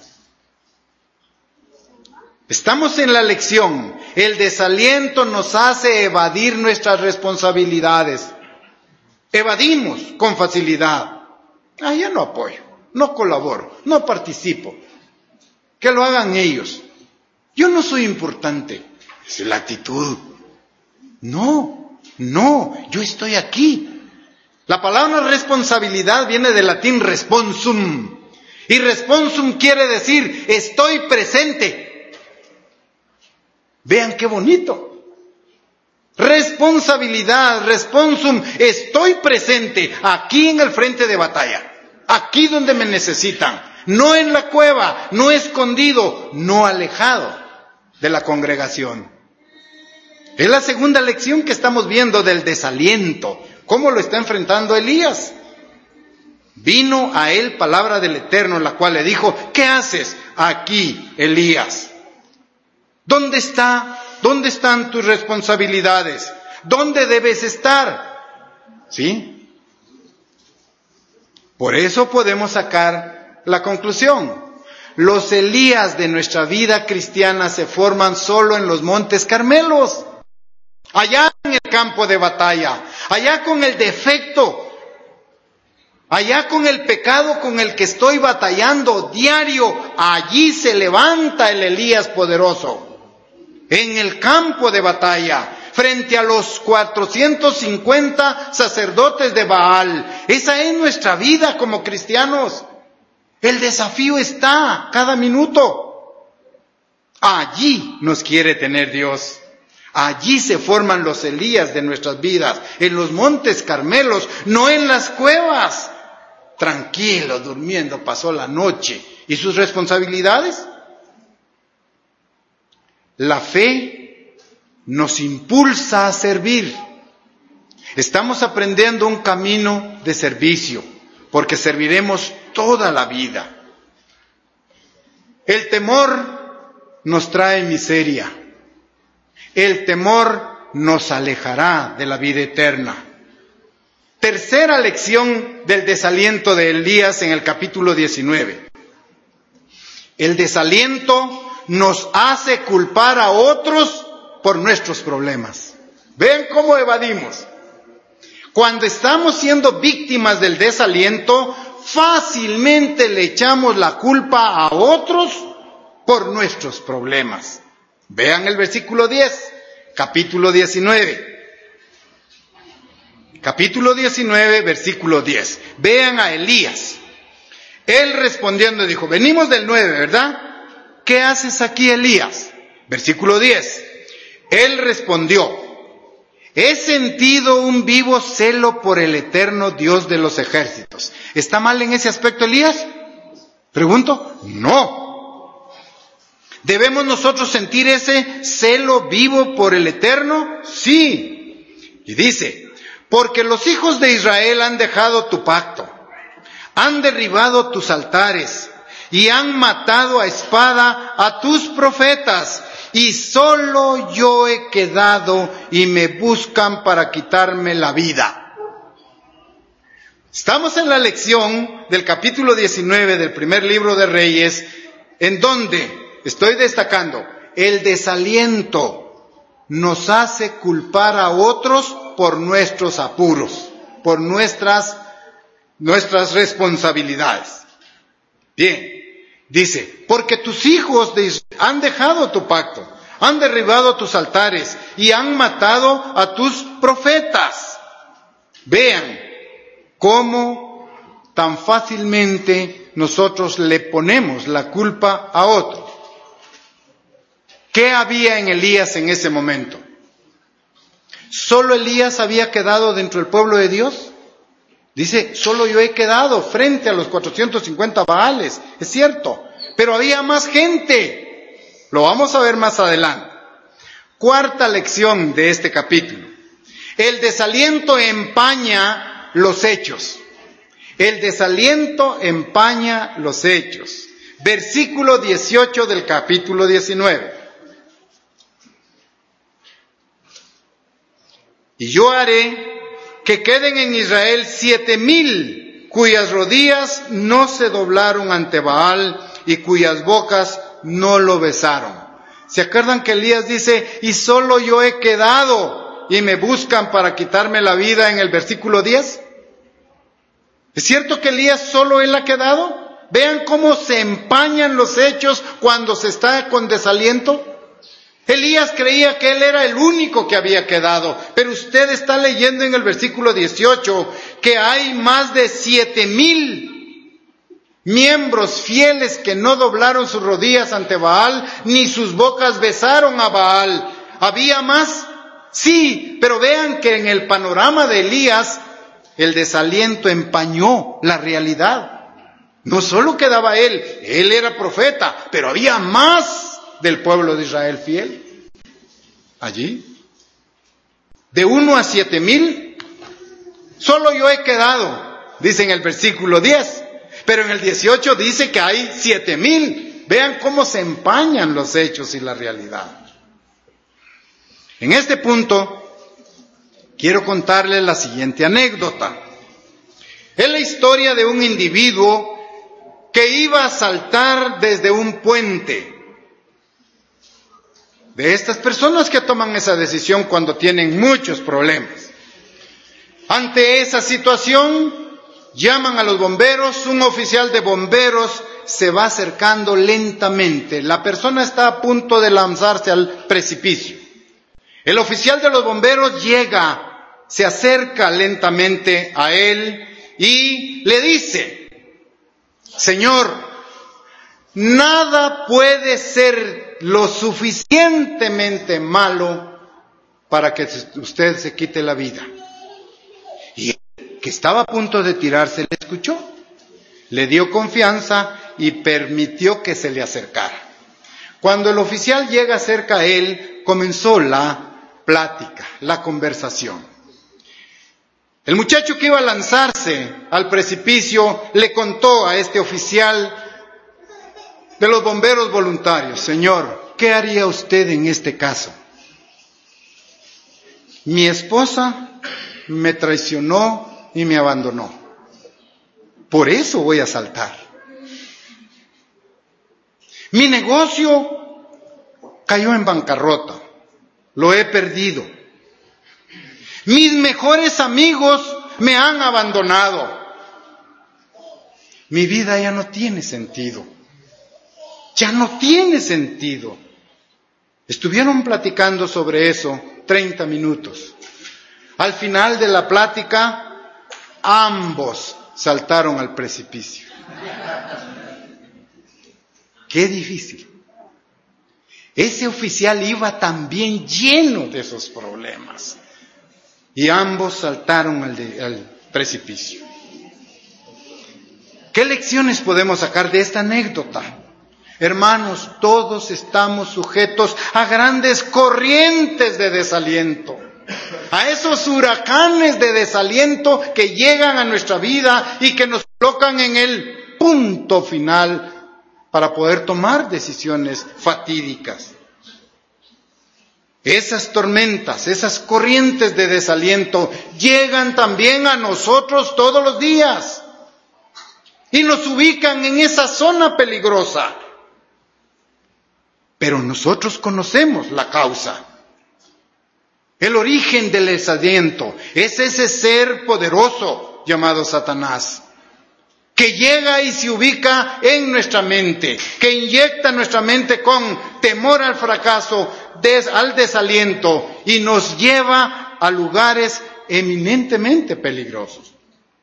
Estamos en la lección. El desaliento nos hace evadir nuestras responsabilidades. Evadimos con facilidad. Ah, ya no apoyo, no colaboro, no participo. Que lo hagan ellos. Yo no soy importante. Es la actitud. No, no, yo estoy aquí. La palabra responsabilidad viene del latín responsum. Y responsum quiere decir, estoy presente. Vean qué bonito. Responsabilidad, responsum, estoy presente aquí en el frente de batalla. Aquí donde me necesitan. No en la cueva, no escondido, no alejado de la congregación. Es la segunda lección que estamos viendo del desaliento. ¿Cómo lo está enfrentando Elías? Vino a él palabra del Eterno, la cual le dijo, ¿qué haces aquí, Elías? ¿Dónde está? ¿Dónde están tus responsabilidades? ¿Dónde debes estar? ¿Sí? Por eso podemos sacar la conclusión. Los Elías de nuestra vida cristiana se forman solo en los Montes Carmelos, allá en el campo de batalla, allá con el defecto, allá con el pecado con el que estoy batallando diario. Allí se levanta el Elías poderoso, en el campo de batalla, frente a los cuatrocientos cincuenta sacerdotes de Baal. Esa es nuestra vida como cristianos. El desafío está cada minuto. Allí nos quiere tener Dios. Allí se forman los Elías de nuestras vidas, en los Montes Carmelos, no en las cuevas. Tranquilo, durmiendo, pasó la noche. ¿Y sus responsabilidades? La fe nos impulsa a servir. Estamos aprendiendo un camino de servicio, porque serviremos toda la vida. El temor nos trae miseria. El temor nos alejará de la vida eterna. Tercera lección del desaliento de Elías en el capítulo diecinueve. El desaliento nos hace culpar a otros por nuestros problemas. Vean cómo evadimos. Cuando estamos siendo víctimas del desaliento, fácilmente le echamos la culpa a otros por nuestros problemas. Vean el versículo diez, capítulo diecinueve. Capítulo diecinueve, versículo diez. Vean a Elías. Él respondiendo dijo, venimos del nueve, ¿verdad? ¿Qué haces aquí, Elías? Versículo diez. Él respondió, he sentido un vivo celo por el eterno Dios de los ejércitos. ¿Está mal en ese aspecto, Elías? Pregunto, no. ¿Debemos nosotros sentir ese celo vivo por el eterno? Sí. Y dice, porque los hijos de Israel han dejado tu pacto, han derribado tus altares y han matado a espada a tus profetas, y solo yo he quedado y me buscan para quitarme la vida. Estamos en la lección del capítulo diecinueve del primer libro de Reyes, en donde estoy destacando, el desaliento nos hace culpar a otros por nuestros apuros, por nuestras, nuestras responsabilidades. Bien. Dice, porque tus hijos de Israel han dejado tu pacto, han derribado tus altares y han matado a tus profetas. Vean cómo tan fácilmente nosotros le ponemos la culpa a otros. ¿Qué había en Elías en ese momento? ¿Solo Elías había quedado dentro del pueblo de Dios? Dice, solo yo he quedado frente a los cuatrocientos cincuenta Baales. Es cierto, pero había más gente. Lo vamos a ver más adelante. Cuarta lección de este capítulo. El desaliento empaña los hechos. El desaliento empaña los hechos. Versículo dieciocho del capítulo diecinueve. Y yo haré que queden en Israel siete mil cuyas rodillas no se doblaron ante Baal y cuyas bocas no lo besaron. ¿Se acuerdan que Elías dice, y solo yo he quedado y me buscan para quitarme la vida en el versículo diez? ¿Es cierto que Elías solo él ha quedado? Vean cómo se empañan los hechos cuando se está con desaliento. Elías creía que él era el único que había quedado, pero usted está leyendo en el versículo dieciocho que hay más de siete mil miembros fieles que no doblaron sus rodillas ante Baal, ni sus bocas besaron a Baal. ¿Había más? Sí, pero vean que en el panorama de Elías, el desaliento empañó la realidad. No solo quedaba él, él era profeta, pero había más del pueblo de Israel fiel allí. De uno a siete mil, solo yo he quedado, dice en el versículo diez, pero en el dieciocho dice que hay siete mil. Vean cómo se empañan los hechos y la realidad. En este punto, quiero contarles la siguiente anécdota. Es la historia de un individuo que iba a saltar desde un puente. De estas personas que toman esa decisión cuando tienen muchos problemas. Ante esa situación, llaman a los bomberos, un oficial de bomberos se va acercando lentamente. La persona está a punto de lanzarse al precipicio. El oficial de los bomberos llega, se acerca lentamente a él y le dice: Señor, nada puede ser lo suficientemente malo para que usted se quite la vida. Y él, que estaba a punto de tirarse, le escuchó, le dio confianza y permitió que se le acercara. Cuando el oficial llega cerca a él, comenzó la plática, la conversación. El muchacho que iba a lanzarse al precipicio le contó a este oficial de los bomberos voluntarios: Señor, ¿qué haría usted en este caso? Mi esposa me traicionó y me abandonó. Por eso voy a saltar. Mi negocio cayó en bancarrota. Lo he perdido. Mis mejores amigos me han abandonado. Mi vida ya no tiene sentido. Ya no tiene sentido. Estuvieron platicando sobre eso treinta minutos. Al final de la plática, ambos saltaron al precipicio. Qué difícil. Ese oficial iba también lleno de esos problemas. Y ambos saltaron al, de, al precipicio. ¿Qué lecciones podemos sacar de esta anécdota? Hermanos, todos estamos sujetos a grandes corrientes de desaliento. A esos huracanes de desaliento que llegan a nuestra vida y que nos colocan en el punto final para poder tomar decisiones fatídicas. Esas tormentas, esas corrientes de desaliento llegan también a nosotros todos los días y nos ubican en esa zona peligrosa. Pero nosotros conocemos la causa. El origen del desaliento es ese ser poderoso llamado Satanás, que llega y se ubica en nuestra mente, que inyecta nuestra mente con temor al fracaso, des, al desaliento, y nos lleva a lugares eminentemente peligrosos.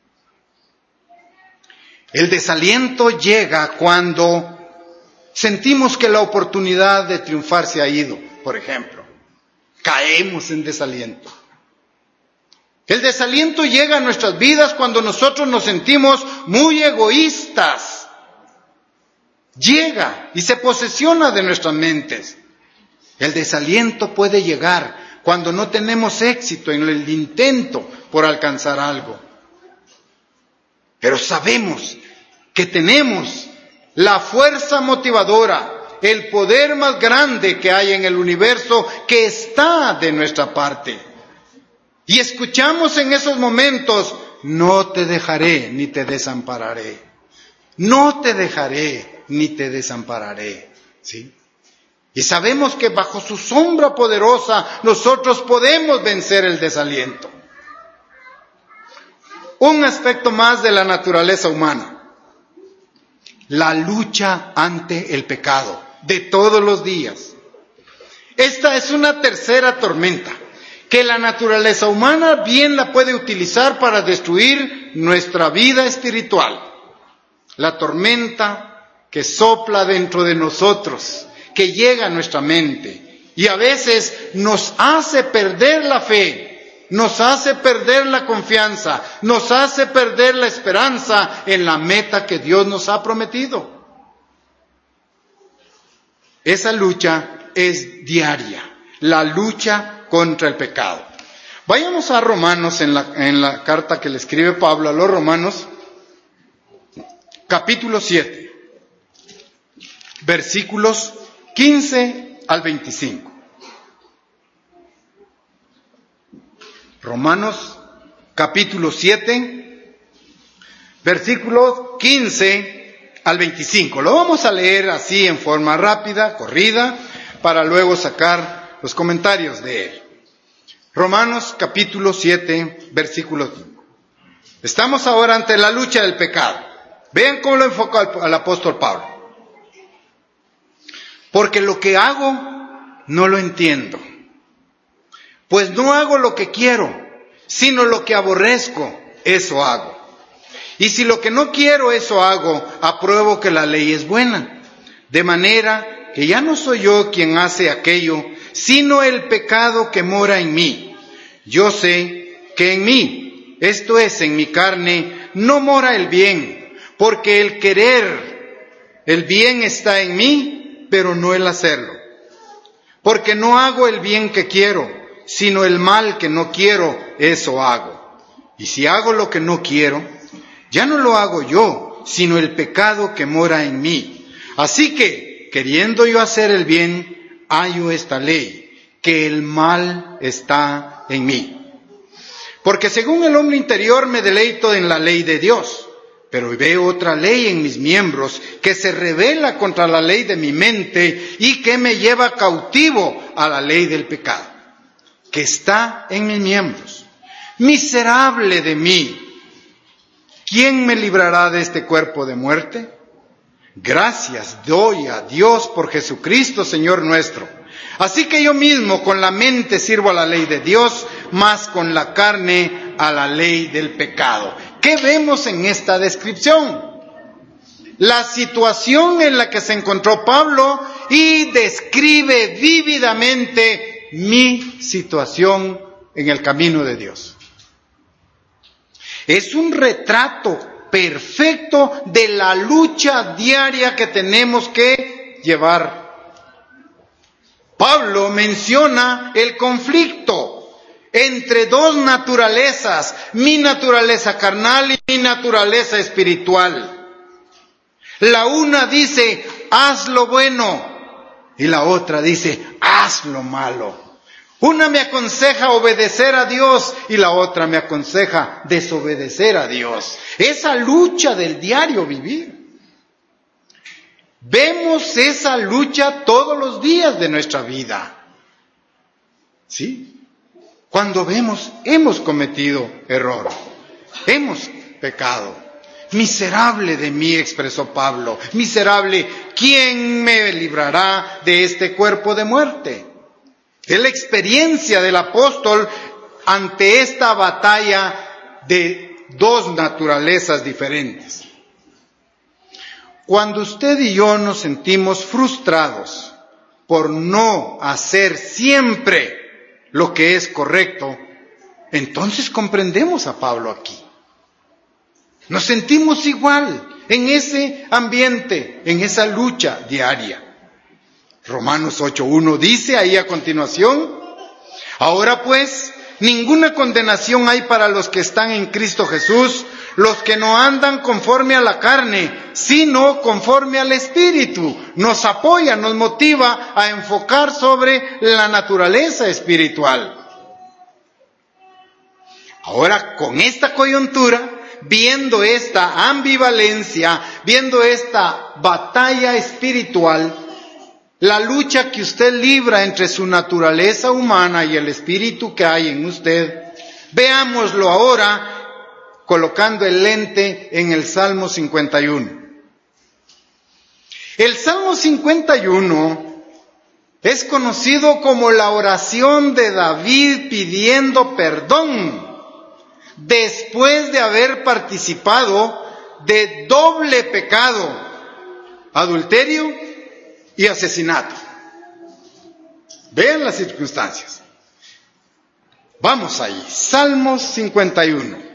El desaliento llega cuando sentimos que la oportunidad de triunfar se ha ido, por ejemplo. Caemos en desaliento. El desaliento llega a nuestras vidas cuando nosotros nos sentimos muy egoístas. Llega y se posesiona de nuestras mentes. El desaliento puede llegar cuando no tenemos éxito en el intento por alcanzar algo. Pero sabemos que tenemos la fuerza motivadora, el poder más grande que hay en el universo, que está de nuestra parte. Y escuchamos en esos momentos: no te dejaré ni te desampararé. No te dejaré ni te desampararé. ¿Sí? Y sabemos que bajo su sombra poderosa nosotros podemos vencer el desaliento. Un aspecto más de la naturaleza humana: la lucha ante el pecado de todos los días. Esta es una tercera tormenta que la naturaleza humana bien la puede utilizar para destruir nuestra vida espiritual. La tormenta que sopla dentro de nosotros, que llega a nuestra mente y a veces nos hace perder la fe, nos hace perder la confianza, nos hace perder la esperanza en la meta que Dios nos ha prometido. Esa lucha es diaria, la lucha contra el pecado. Vayamos a Romanos, en la, en la carta que le escribe Pablo a los Romanos, capítulo siete. versículos quince al veinticinco. Romanos capítulo siete, versículos quince al veinticinco. Lo vamos a leer así en forma rápida, corrida, para luego sacar los comentarios de él. Romanos capítulo siete, versículo cinco. Estamos ahora ante la lucha del pecado. Vean cómo lo enfoca el, el apóstol Pablo. Porque lo que hago no lo entiendo. Pues no hago lo que quiero, sino lo que aborrezco, eso hago. Y si lo que no quiero, eso hago, apruebo que la ley es buena. De manera que ya no soy yo quien hace aquello, sino el pecado que mora en mí. Yo sé que en mí, esto es, en mi carne, no mora el bien, porque el querer, el bien está en mí, pero no el hacerlo. Porque no hago el bien que quiero, sino el mal que no quiero, eso hago. Y si hago lo que no quiero, ya no lo hago yo, sino el pecado que mora en mí. Así que, queriendo yo hacer el bien, hallo esta ley, que el mal está en mí. Porque según el hombre interior me deleito en la ley de Dios, pero veo otra ley en mis miembros que se rebela contra la ley de mi mente y que me lleva cautivo a la ley del pecado, que está en mis miembros. Miserable de mí, ¿quién me librará de este cuerpo de muerte? Gracias doy a Dios por Jesucristo, Señor nuestro. Así que yo mismo con la mente sirvo a la ley de Dios, más con la carne a la ley del pecado. ¿Qué vemos en esta descripción? La situación en la que se encontró Pablo y describe vívidamente mi situación en el camino de Dios. Es un retrato perfecto de la lucha diaria que tenemos que llevar. Pablo menciona el conflicto entre dos naturalezas, mi naturaleza carnal y mi naturaleza espiritual. La una dice, haz lo bueno, y la otra dice, haz lo malo. Una me aconseja obedecer a Dios y la otra me aconseja desobedecer a Dios. Esa lucha del diario vivir. Vemos esa lucha todos los días de nuestra vida. ¿Sí? Cuando vemos, hemos cometido error, hemos pecado. Miserable de mí, expresó Pablo. Miserable, ¿quién me librará de este cuerpo de muerte? Es la experiencia del apóstol ante esta batalla de dos naturalezas diferentes. Cuando usted y yo nos sentimos frustrados por no hacer siempre lo que es correcto, entonces comprendemos a Pablo aquí. Nos sentimos igual en ese ambiente, en esa lucha diaria. Romanos ocho uno dice ahí a continuación, ahora pues, ninguna condenación hay para los que están en Cristo Jesús, los que no andan conforme a la carne, sino conforme al Espíritu. Nos apoya, nos motiva a enfocar sobre la naturaleza espiritual. Ahora, con esta coyuntura, viendo esta ambivalencia, viendo esta batalla espiritual, la lucha que usted libra entre su naturaleza humana y el espíritu que hay en usted, veámoslo ahora colocando el lente en el Salmo cincuenta y uno. El Salmo cincuenta y uno es conocido como la oración de David pidiendo perdón después de haber participado de doble pecado, adulterio y asesinato. Vean las circunstancias. Vamos ahí, Salmos cincuenta y uno.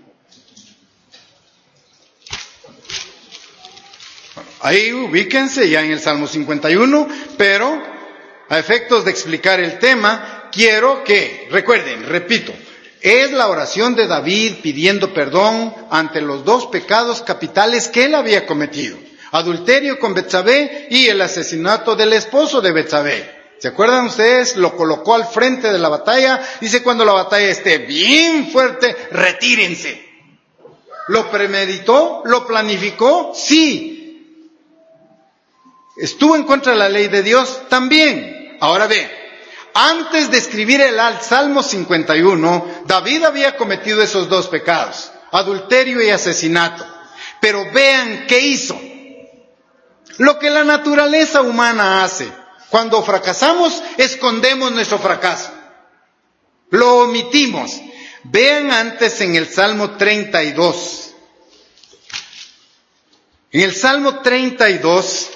Ahí ubíquense ya en el Salmo cincuenta y uno, pero a efectos de explicar el tema, quiero que, recuerden, repito, es la oración de David pidiendo perdón ante los dos pecados capitales que él había cometido. adulterio con Betsabé y el asesinato del esposo de Betsabé. ¿Se acuerdan ustedes? Lo colocó al frente de la batalla. Dice, cuando la batalla esté bien fuerte, retírense. ¿Lo premeditó? ¿Lo planificó? Sí. ¿Estuvo en contra de la ley de Dios? También. Ahora ve, antes de escribir el Salmo cincuenta y uno, David había cometido esos dos pecados, adulterio y asesinato. Pero vean qué hizo. Lo que la naturaleza humana hace. Cuando fracasamos, escondemos nuestro fracaso. Lo omitimos. Vean antes en el Salmo treinta y dos. En el Salmo treinta y dos,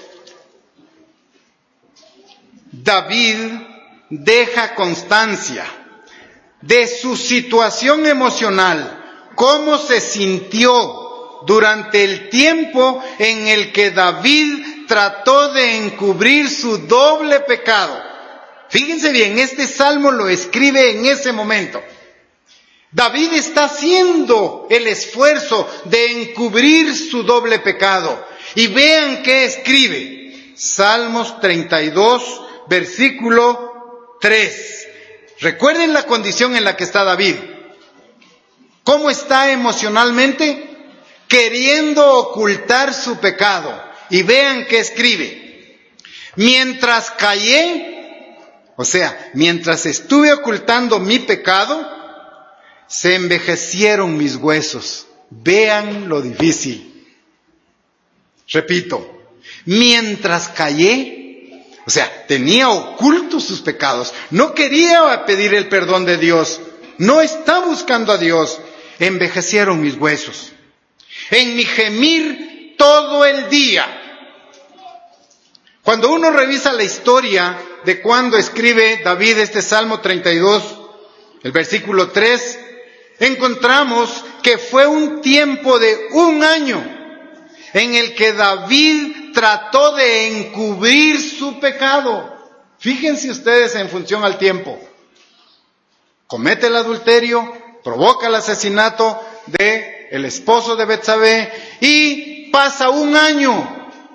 David deja constancia de su situación emocional, cómo se sintió durante el tiempo en el que David trató de encubrir su doble pecado. Fíjense bien, este salmo lo escribe en ese momento. David está haciendo el esfuerzo de encubrir su doble pecado. Y vean qué escribe. Salmos treinta y dos, versículo tres. Recuerden la condición en la que está David. ¿Cómo está emocionalmente? Queriendo ocultar su pecado. Y vean qué escribe. Mientras callé, o sea, mientras estuve ocultando mi pecado, se envejecieron mis huesos. Vean lo difícil. Repito, mientras callé, o sea, tenía ocultos sus pecados, no quería pedir el perdón de Dios, no está buscando a Dios, envejecieron mis huesos. En mi gemir todo el día. Cuando uno revisa la historia de cuando escribe David este Salmo treinta y dos, el versículo tres, encontramos que fue un tiempo de un año en el que David trató de encubrir su pecado. Fíjense ustedes en función al tiempo. Comete el adulterio, provoca el asesinato de el esposo de Betsabé y pasa un año.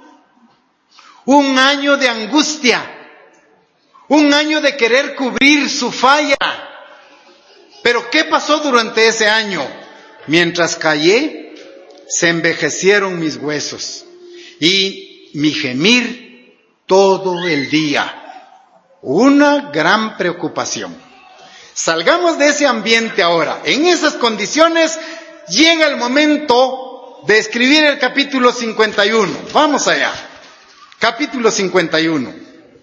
Un año de angustia, un año de querer cubrir su falla. Pero ¿qué pasó durante ese año? Mientras callé, se envejecieron mis huesos y mi gemir todo el día. Una gran preocupación. Salgamos de ese ambiente ahora. En esas condiciones llega el momento de escribir el capítulo cincuenta y uno. Vamos allá. Capítulo cincuenta y uno.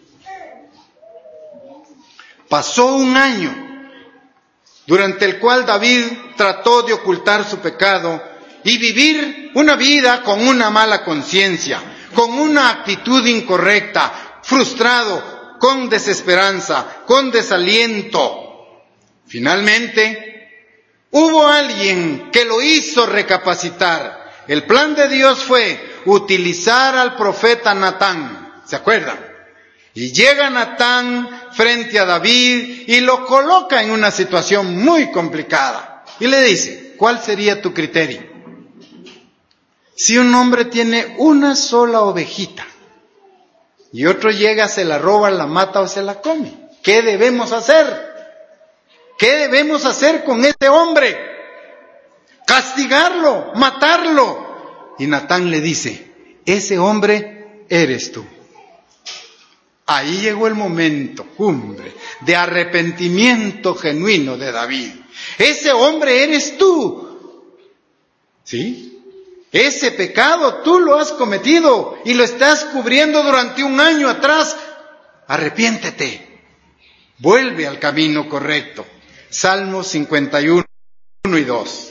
Pasó un año durante el cual David trató de ocultar su pecado y vivir una vida con una mala conciencia, con una actitud incorrecta, frustrado, con desesperanza, con desaliento. Finalmente, hubo alguien que lo hizo recapacitar. El plan de Dios fue utilizar al profeta Natán, ¿se acuerdan? Y llega Natán frente a David y lo coloca en una situación muy complicada. Y le dice, ¿cuál sería tu criterio? Si un hombre tiene una sola ovejita y otro llega, se la roba, la mata o se la come, ¿qué debemos hacer? ¿Qué debemos hacer con ese hombre? Castigarlo, matarlo. Y Natán le dice, ese hombre eres tú. Ahí llegó el momento, cumbre, de arrepentimiento genuino de David. Ese hombre eres tú. ¿Sí? Ese pecado tú lo has cometido y lo estás cubriendo durante un año atrás. Arrepiéntete. Vuelve al camino correcto. Salmos cincuenta y uno, uno y dos.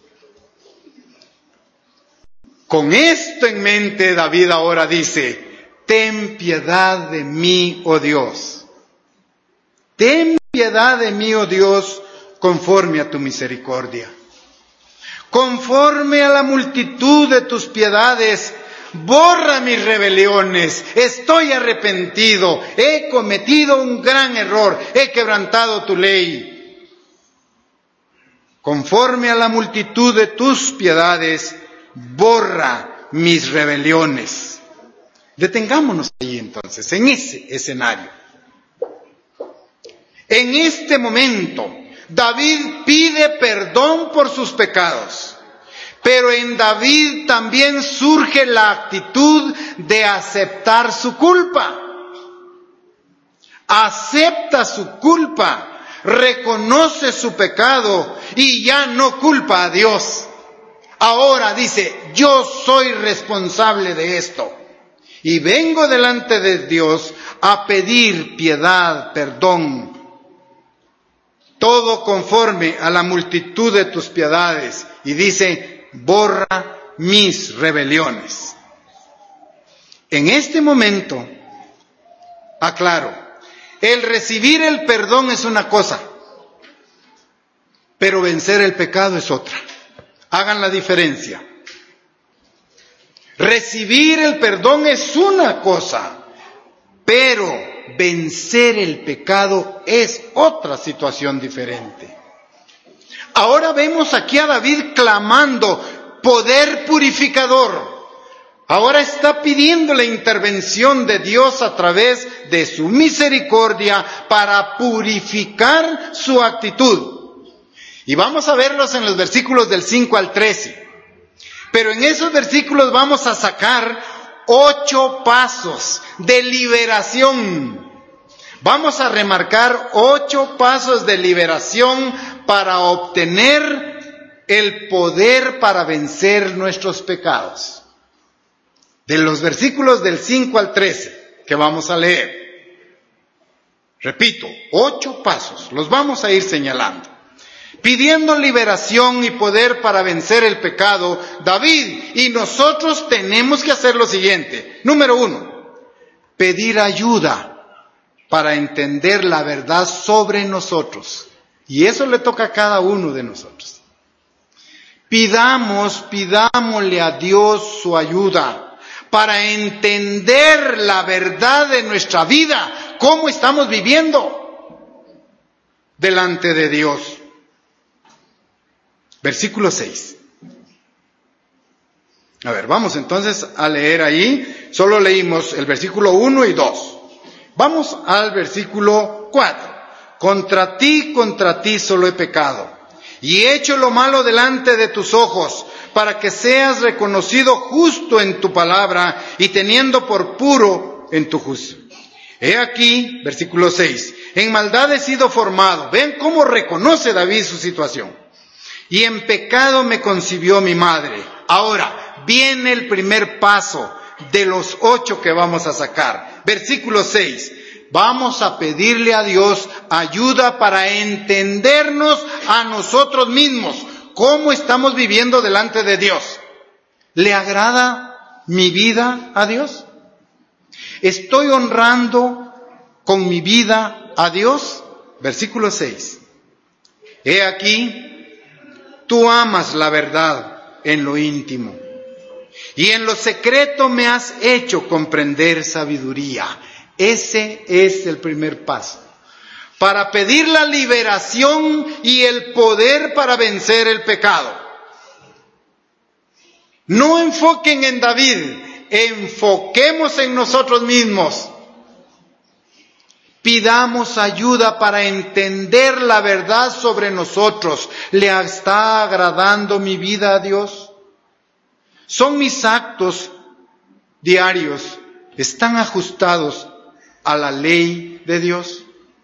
Con esto en mente, David ahora dice, ten piedad de mí, oh Dios. Ten piedad de mí, oh Dios, conforme a tu misericordia. Conforme a la multitud de tus piedades, borra mis rebeliones. Estoy arrepentido, he cometido un gran error, he quebrantado tu ley. Conforme a la multitud de tus piedades, borra mis rebeliones. Detengámonos ahí entonces, en ese escenario. En este momento, David pide perdón por sus pecados. Pero en David también surge la actitud de aceptar su culpa. Acepta su culpa, reconoce su pecado y ya no culpa a Dios. Ahora dice, yo soy responsable de esto. Y vengo delante de Dios a pedir piedad, perdón. Todo conforme a la multitud de tus piedades. Y dice, borra mis rebeliones. En este momento, aclaro, el recibir el perdón es una cosa, pero vencer el pecado es otra. Hagan la diferencia. Recibir el perdón es una cosa, pero vencer el pecado es otra situación diferente. Ahora vemos aquí a David clamando poder purificador. Ahora está pidiendo la intervención de Dios a través de su misericordia para purificar su actitud. Y vamos a verlos en los versículos del cinco al trece. Pero en esos versículos vamos a sacar ocho pasos de liberación. Vamos a remarcar ocho pasos de liberación para obtener el poder para vencer nuestros pecados. De los versículos del cinco al trece que vamos a leer. Repito, ocho pasos, los vamos a ir señalando. Pidiendo liberación y poder para vencer el pecado, David y nosotros tenemos que hacer lo siguiente. Número uno, pedir ayuda para entender la verdad sobre nosotros. Y eso le toca a cada uno de nosotros. Pidamos, pidámosle a Dios su ayuda para entender la verdad de nuestra vida, cómo estamos viviendo delante de Dios. Versículo seis. A ver, vamos entonces a leer ahí. Solo leímos el versículo uno y dos. Vamos al versículo cuatro. Contra ti, contra ti solo he pecado, y he hecho lo malo delante de tus ojos, para que seas reconocido justo en tu palabra y teniendo por puro en tu juicio. He aquí, versículo seis, en maldad he sido formado. Ven cómo reconoce David su situación. Y en pecado me concibió mi madre. Ahora, viene el primer paso de los ocho que vamos a sacar. Versículo seis. Vamos a pedirle a Dios ayuda para entendernos a nosotros mismos. ¿Cómo estamos viviendo delante de Dios? ¿Le agrada mi vida a Dios? ¿Estoy honrando con mi vida a Dios? Versículo seis. He aquí, tú amas la verdad en lo íntimo, y en lo secreto me has hecho comprender sabiduría. Ese es el primer paso. Para pedir la liberación y el poder para vencer el pecado. No enfoquen en David, enfoquemos en nosotros mismos. Pidamos ayuda para entender la verdad sobre nosotros. ¿Le está agradando mi vida a Dios? ¿Son mis actos diarios, están ajustados a la ley de Dios?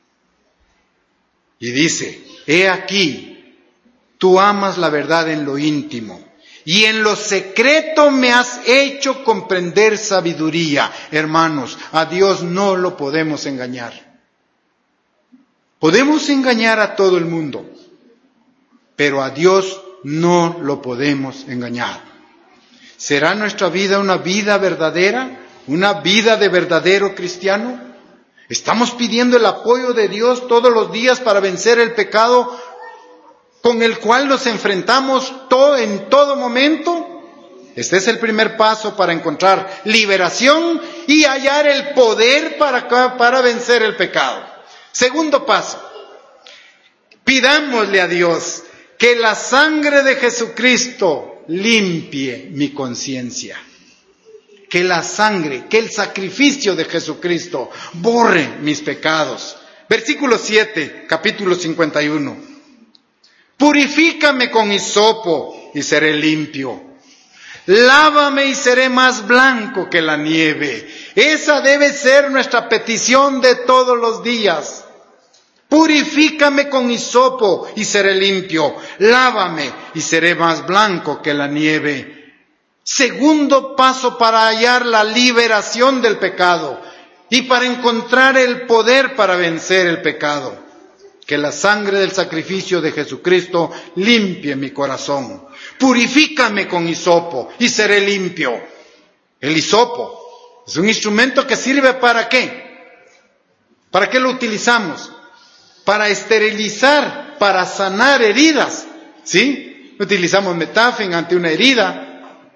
Y dice, he aquí, tú amas la verdad en lo íntimo, y en lo secreto me has hecho comprender sabiduría. Hermanos, a Dios no lo podemos engañar. Podemos engañar a todo el mundo, pero a Dios no lo podemos engañar. ¿Será nuestra vida una vida verdadera? ¿Una vida de verdadero cristiano? ¿Estamos pidiendo el apoyo de Dios todos los días para vencer el pecado con el cual nos enfrentamos todo, en todo momento? Este es el primer paso para encontrar liberación y hallar el poder para, para vencer el pecado. Segundo paso, pidámosle a Dios que la sangre de Jesucristo limpie mi conciencia. que la sangre, que el sacrificio de Jesucristo borre mis pecados. Versículo siete, capítulo cincuenta y uno. Purifícame con hisopo y seré limpio. Lávame y seré más blanco que la nieve. Esa debe ser nuestra petición de todos los días. Purifícame con hisopo y seré limpio. Lávame y seré más blanco que la nieve. Segundo paso para hallar la liberación del pecado y para encontrar el poder para vencer el pecado. Que la sangre del sacrificio de Jesucristo limpie mi corazón. Purifícame con hisopo y seré limpio. El hisopo es un instrumento que sirve ¿para qué? ¿Para qué lo utilizamos? Para esterilizar, para sanar heridas. ¿Sí? Utilizamos Metafen ante una herida.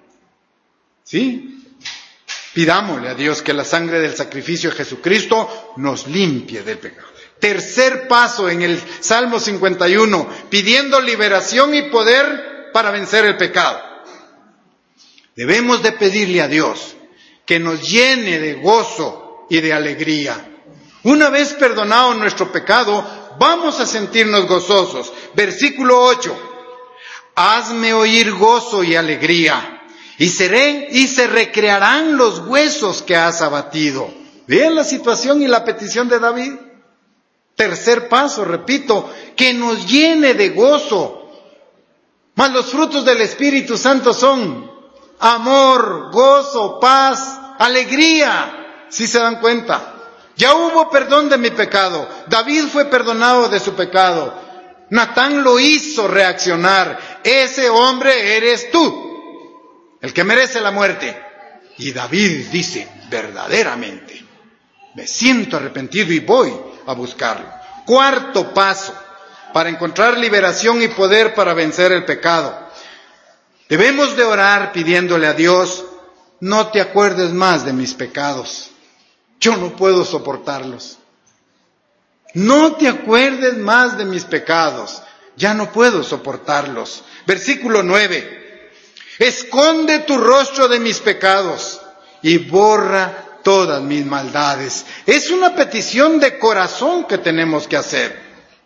¿Sí? Pidámosle a Dios que la sangre del sacrificio de Jesucristo nos limpie del pecado. Tercer paso en el Salmo cincuenta y uno, pidiendo liberación y poder para vencer el pecado. Debemos de pedirle a Dios que nos llene de gozo y de alegría. Una vez perdonado nuestro pecado, vamos a sentirnos gozosos. Versículo ocho. Hazme oír gozo y alegría. Y seré, y se recrearán los huesos que has abatido. Vean la situación y la petición de David. Tercer paso, repito, que nos llene de gozo. Mas los frutos del Espíritu Santo son amor, gozo, paz, alegría. ¿Sí se dan cuenta? Ya hubo perdón de mi pecado. David fue perdonado de su pecado. Natán lo hizo reaccionar. Ese hombre eres tú, el que merece la muerte. Y David dice, verdaderamente, me siento arrepentido y voy a buscarlo. Cuarto paso, para encontrar liberación y poder para vencer el pecado. Debemos de orar pidiéndole a Dios, no te acuerdes más de mis pecados. Yo no puedo soportarlos. No te acuerdes más de mis pecados. Ya no puedo soportarlos. Versículo nueve. Esconde tu rostro de mis pecados y borra todas mis maldades. Es una petición de corazón que tenemos que hacer.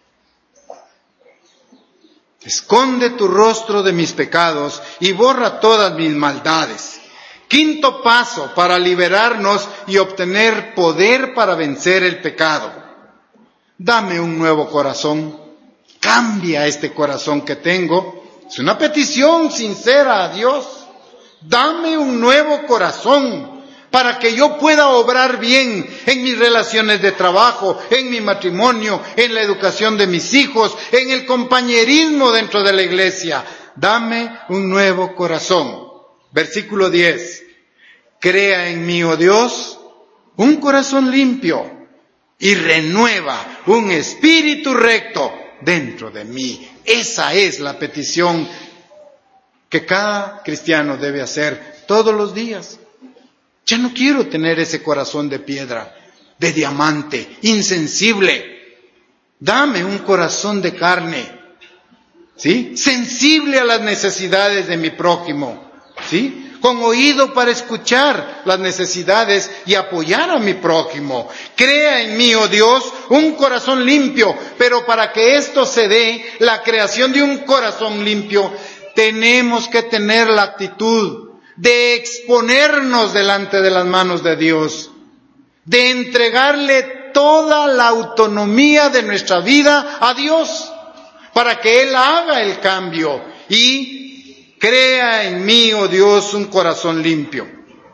Esconde tu rostro de mis pecados y borra todas mis maldades. Quinto paso para liberarnos y obtener poder para vencer el pecado. Dame un nuevo corazón. Cambia este corazón que tengo. Es una petición sincera a Dios. Dame un nuevo corazón para que yo pueda obrar bien en mis relaciones de trabajo, en mi matrimonio, en la educación de mis hijos, en el compañerismo dentro de la iglesia. Dame un nuevo corazón. Versículo diez. Crea en mí, oh Dios, un corazón limpio y renueva un espíritu recto dentro de mí. Esa es la petición que cada cristiano debe hacer todos los días. Ya no quiero tener ese corazón de piedra, de diamante, insensible. Dame un corazón de carne, ¿sí? Sensible a las necesidades de mi prójimo, ¿sí? Con oído para escuchar las necesidades y apoyar a mi prójimo. Crea en mí, oh Dios, un corazón limpio, pero para que esto se dé, la creación de un corazón limpio, tenemos que tener la actitud de exponernos delante de las manos de Dios, de entregarle toda la autonomía de nuestra vida a Dios, para que Él haga el cambio y crea en mí, oh Dios, un corazón limpio.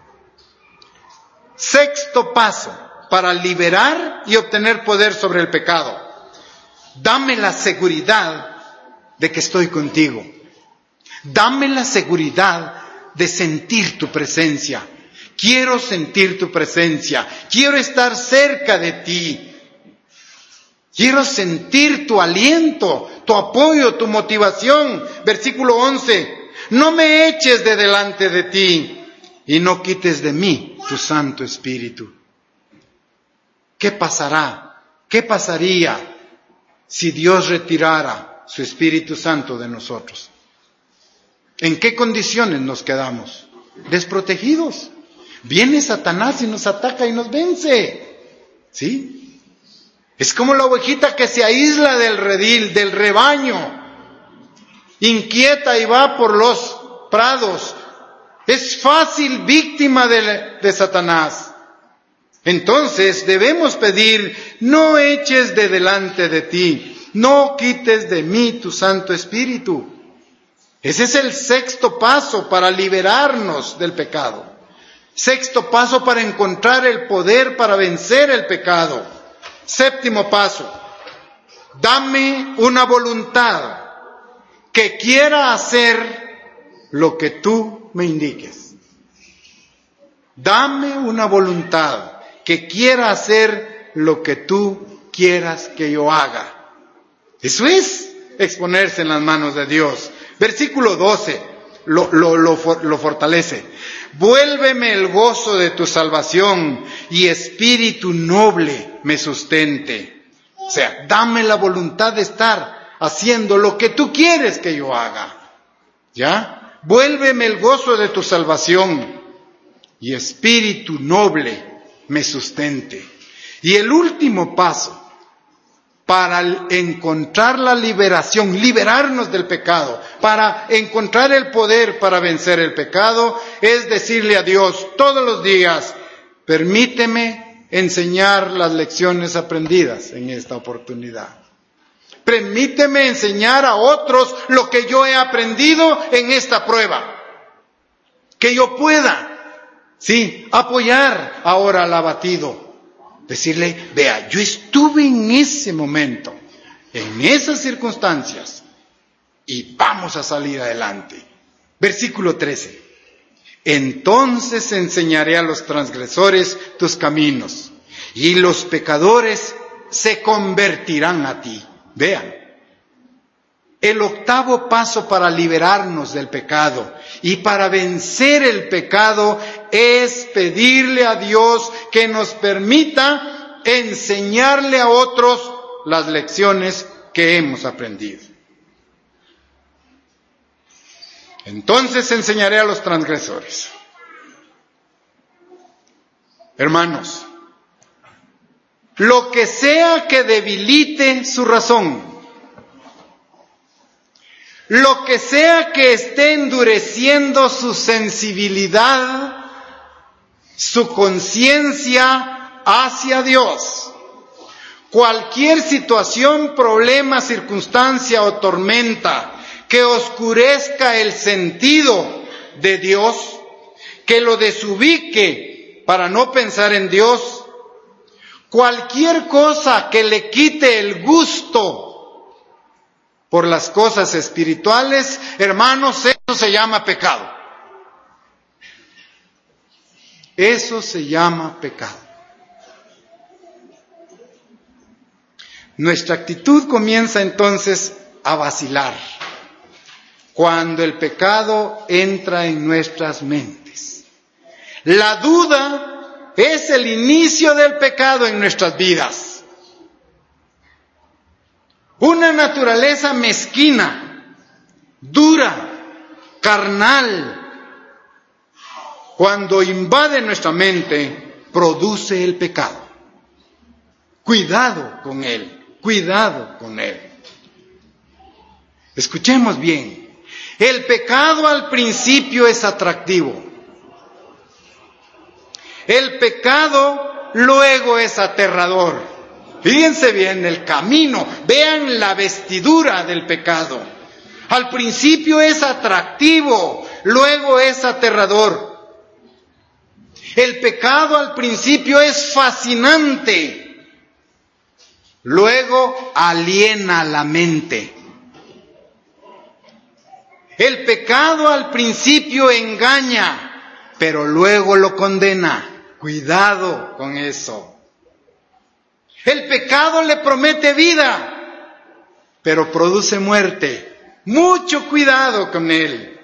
Sexto paso para liberar y obtener poder sobre el pecado. Dame la seguridad de que estoy contigo. Dame la seguridad de sentir tu presencia. Quiero sentir tu presencia. Quiero estar cerca de ti. Quiero sentir tu aliento, tu apoyo, tu motivación. Versículo once. No me eches de delante de ti y no quites de mí tu Santo Espíritu. ¿Qué pasará? ¿Qué pasaría si Dios retirara su Espíritu Santo de nosotros? ¿En qué condiciones nos quedamos? Desprotegidos. Viene Satanás y nos ataca y nos vence. ¿Sí? Es como la ovejita que se aísla del redil, del rebaño. Inquieta y va por los prados. Es fácil víctima de, de Satanás. Entonces debemos pedir, no eches de delante de ti, no quites de mí tu Santo Espíritu. Ese es el sexto paso para liberarnos del pecado. Sexto paso para encontrar el poder para vencer el pecado. Séptimo paso, dame una voluntad que quiera hacer lo que tú me indiques. Dame una voluntad que quiera hacer lo que tú quieras que yo haga. Eso es exponerse en las manos de Dios. Versículo doce lo, lo, lo, lo fortalece. Vuélveme el gozo de tu salvación y espíritu noble me sustente. O sea, dame la voluntad de estar haciendo lo que tú quieres que yo haga. ¿Ya? Vuélveme el gozo de tu salvación y espíritu noble me sustente. Y el último paso para encontrar la liberación, liberarnos del pecado, para encontrar el poder para vencer el pecado, es decirle a Dios todos los días, permíteme enseñar las lecciones aprendidas en esta oportunidad. Permíteme enseñar a otros lo que yo he aprendido en esta prueba. Que yo pueda, sí, apoyar ahora al abatido. Decirle, vea, yo estuve en ese momento, en esas circunstancias, y vamos a salir adelante. Versículo trece. Entonces enseñaré a los transgresores tus caminos, y los pecadores se convertirán a ti. Vean, el octavo paso para liberarnos del pecado y para vencer el pecado es pedirle a Dios que nos permita enseñarle a otros las lecciones que hemos aprendido. Entonces enseñaré a los transgresores. Hermanos, lo que sea que debilite su razón, lo que sea que esté endureciendo su sensibilidad, su conciencia hacia Dios, cualquier situación, problema, circunstancia o tormenta que oscurezca el sentido de Dios, que lo desubique para no pensar en Dios, cualquier cosa que le quite el gusto por las cosas espirituales, hermanos, eso se llama pecado. Eso se llama pecado. Nuestra actitud comienza entonces a vacilar cuando el pecado entra en nuestras mentes. La duda es el inicio del pecado en nuestras vidas. Una naturaleza mezquina, dura, carnal, cuando invade nuestra mente, produce el pecado. Cuidado con él, cuidado con él. Escuchemos bien. El pecado al principio es atractivo. El pecado luego es aterrador. Fíjense bien el camino, vean la vestidura del pecado. Al principio es atractivo, luego es aterrador. El pecado al principio es fascinante, luego aliena la mente. El pecado al principio engaña, pero luego lo condena. Cuidado con eso. El pecado le promete vida, pero produce muerte. Mucho cuidado con él.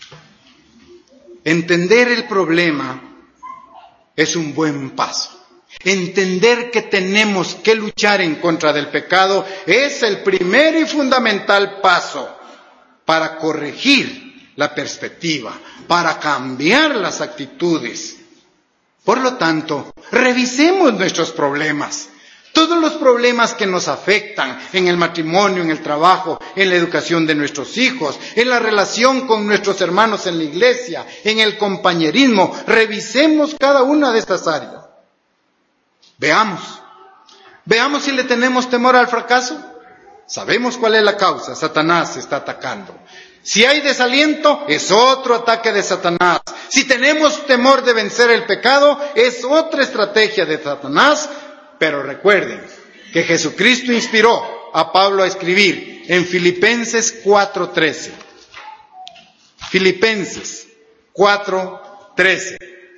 Entender el problema es un buen paso. Entender que tenemos que luchar en contra del pecado es el primer y fundamental paso para corregir la perspectiva, para cambiar las actitudes. Por lo tanto, revisemos nuestros problemas. Todos los problemas que nos afectan en el matrimonio, en el trabajo, en la educación de nuestros hijos, en la relación con nuestros hermanos en la iglesia, en el compañerismo, revisemos cada una de estas áreas. Veamos, veamos si le tenemos temor al fracaso. Sabemos cuál es la causa, Satanás está atacando. Si hay desaliento, es otro ataque de Satanás. Si tenemos temor de vencer el pecado, es otra estrategia de Satanás. Pero recuerden que Jesucristo inspiró a Pablo a escribir en Filipenses cuatro trece. Filipenses cuatro trece.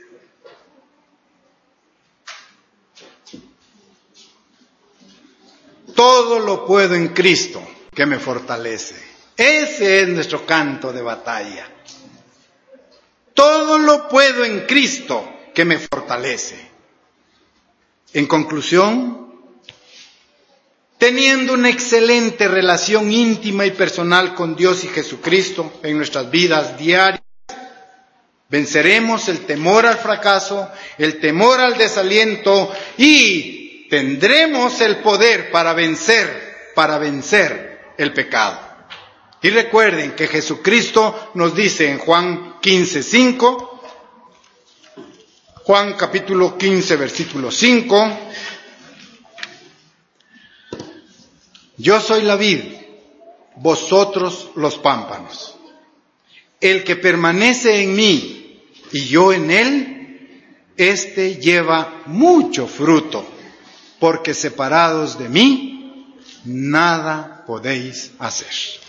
Todo lo puedo en Cristo que me fortalece. Ese es nuestro canto de batalla. Todo lo puedo en Cristo que me fortalece. En conclusión, teniendo una excelente relación íntima y personal con Dios y Jesucristo en nuestras vidas diarias, venceremos el temor al fracaso, el temor al desaliento y tendremos el poder para vencer, para vencer el pecado. Y recuerden que Jesucristo nos dice en Juan quince cinco, Juan capítulo quince, versículo cinco. Yo soy la vid, vosotros los pámpanos. El que permanece en mí y yo en él, éste lleva mucho fruto, porque separados de mí, nada podéis hacer.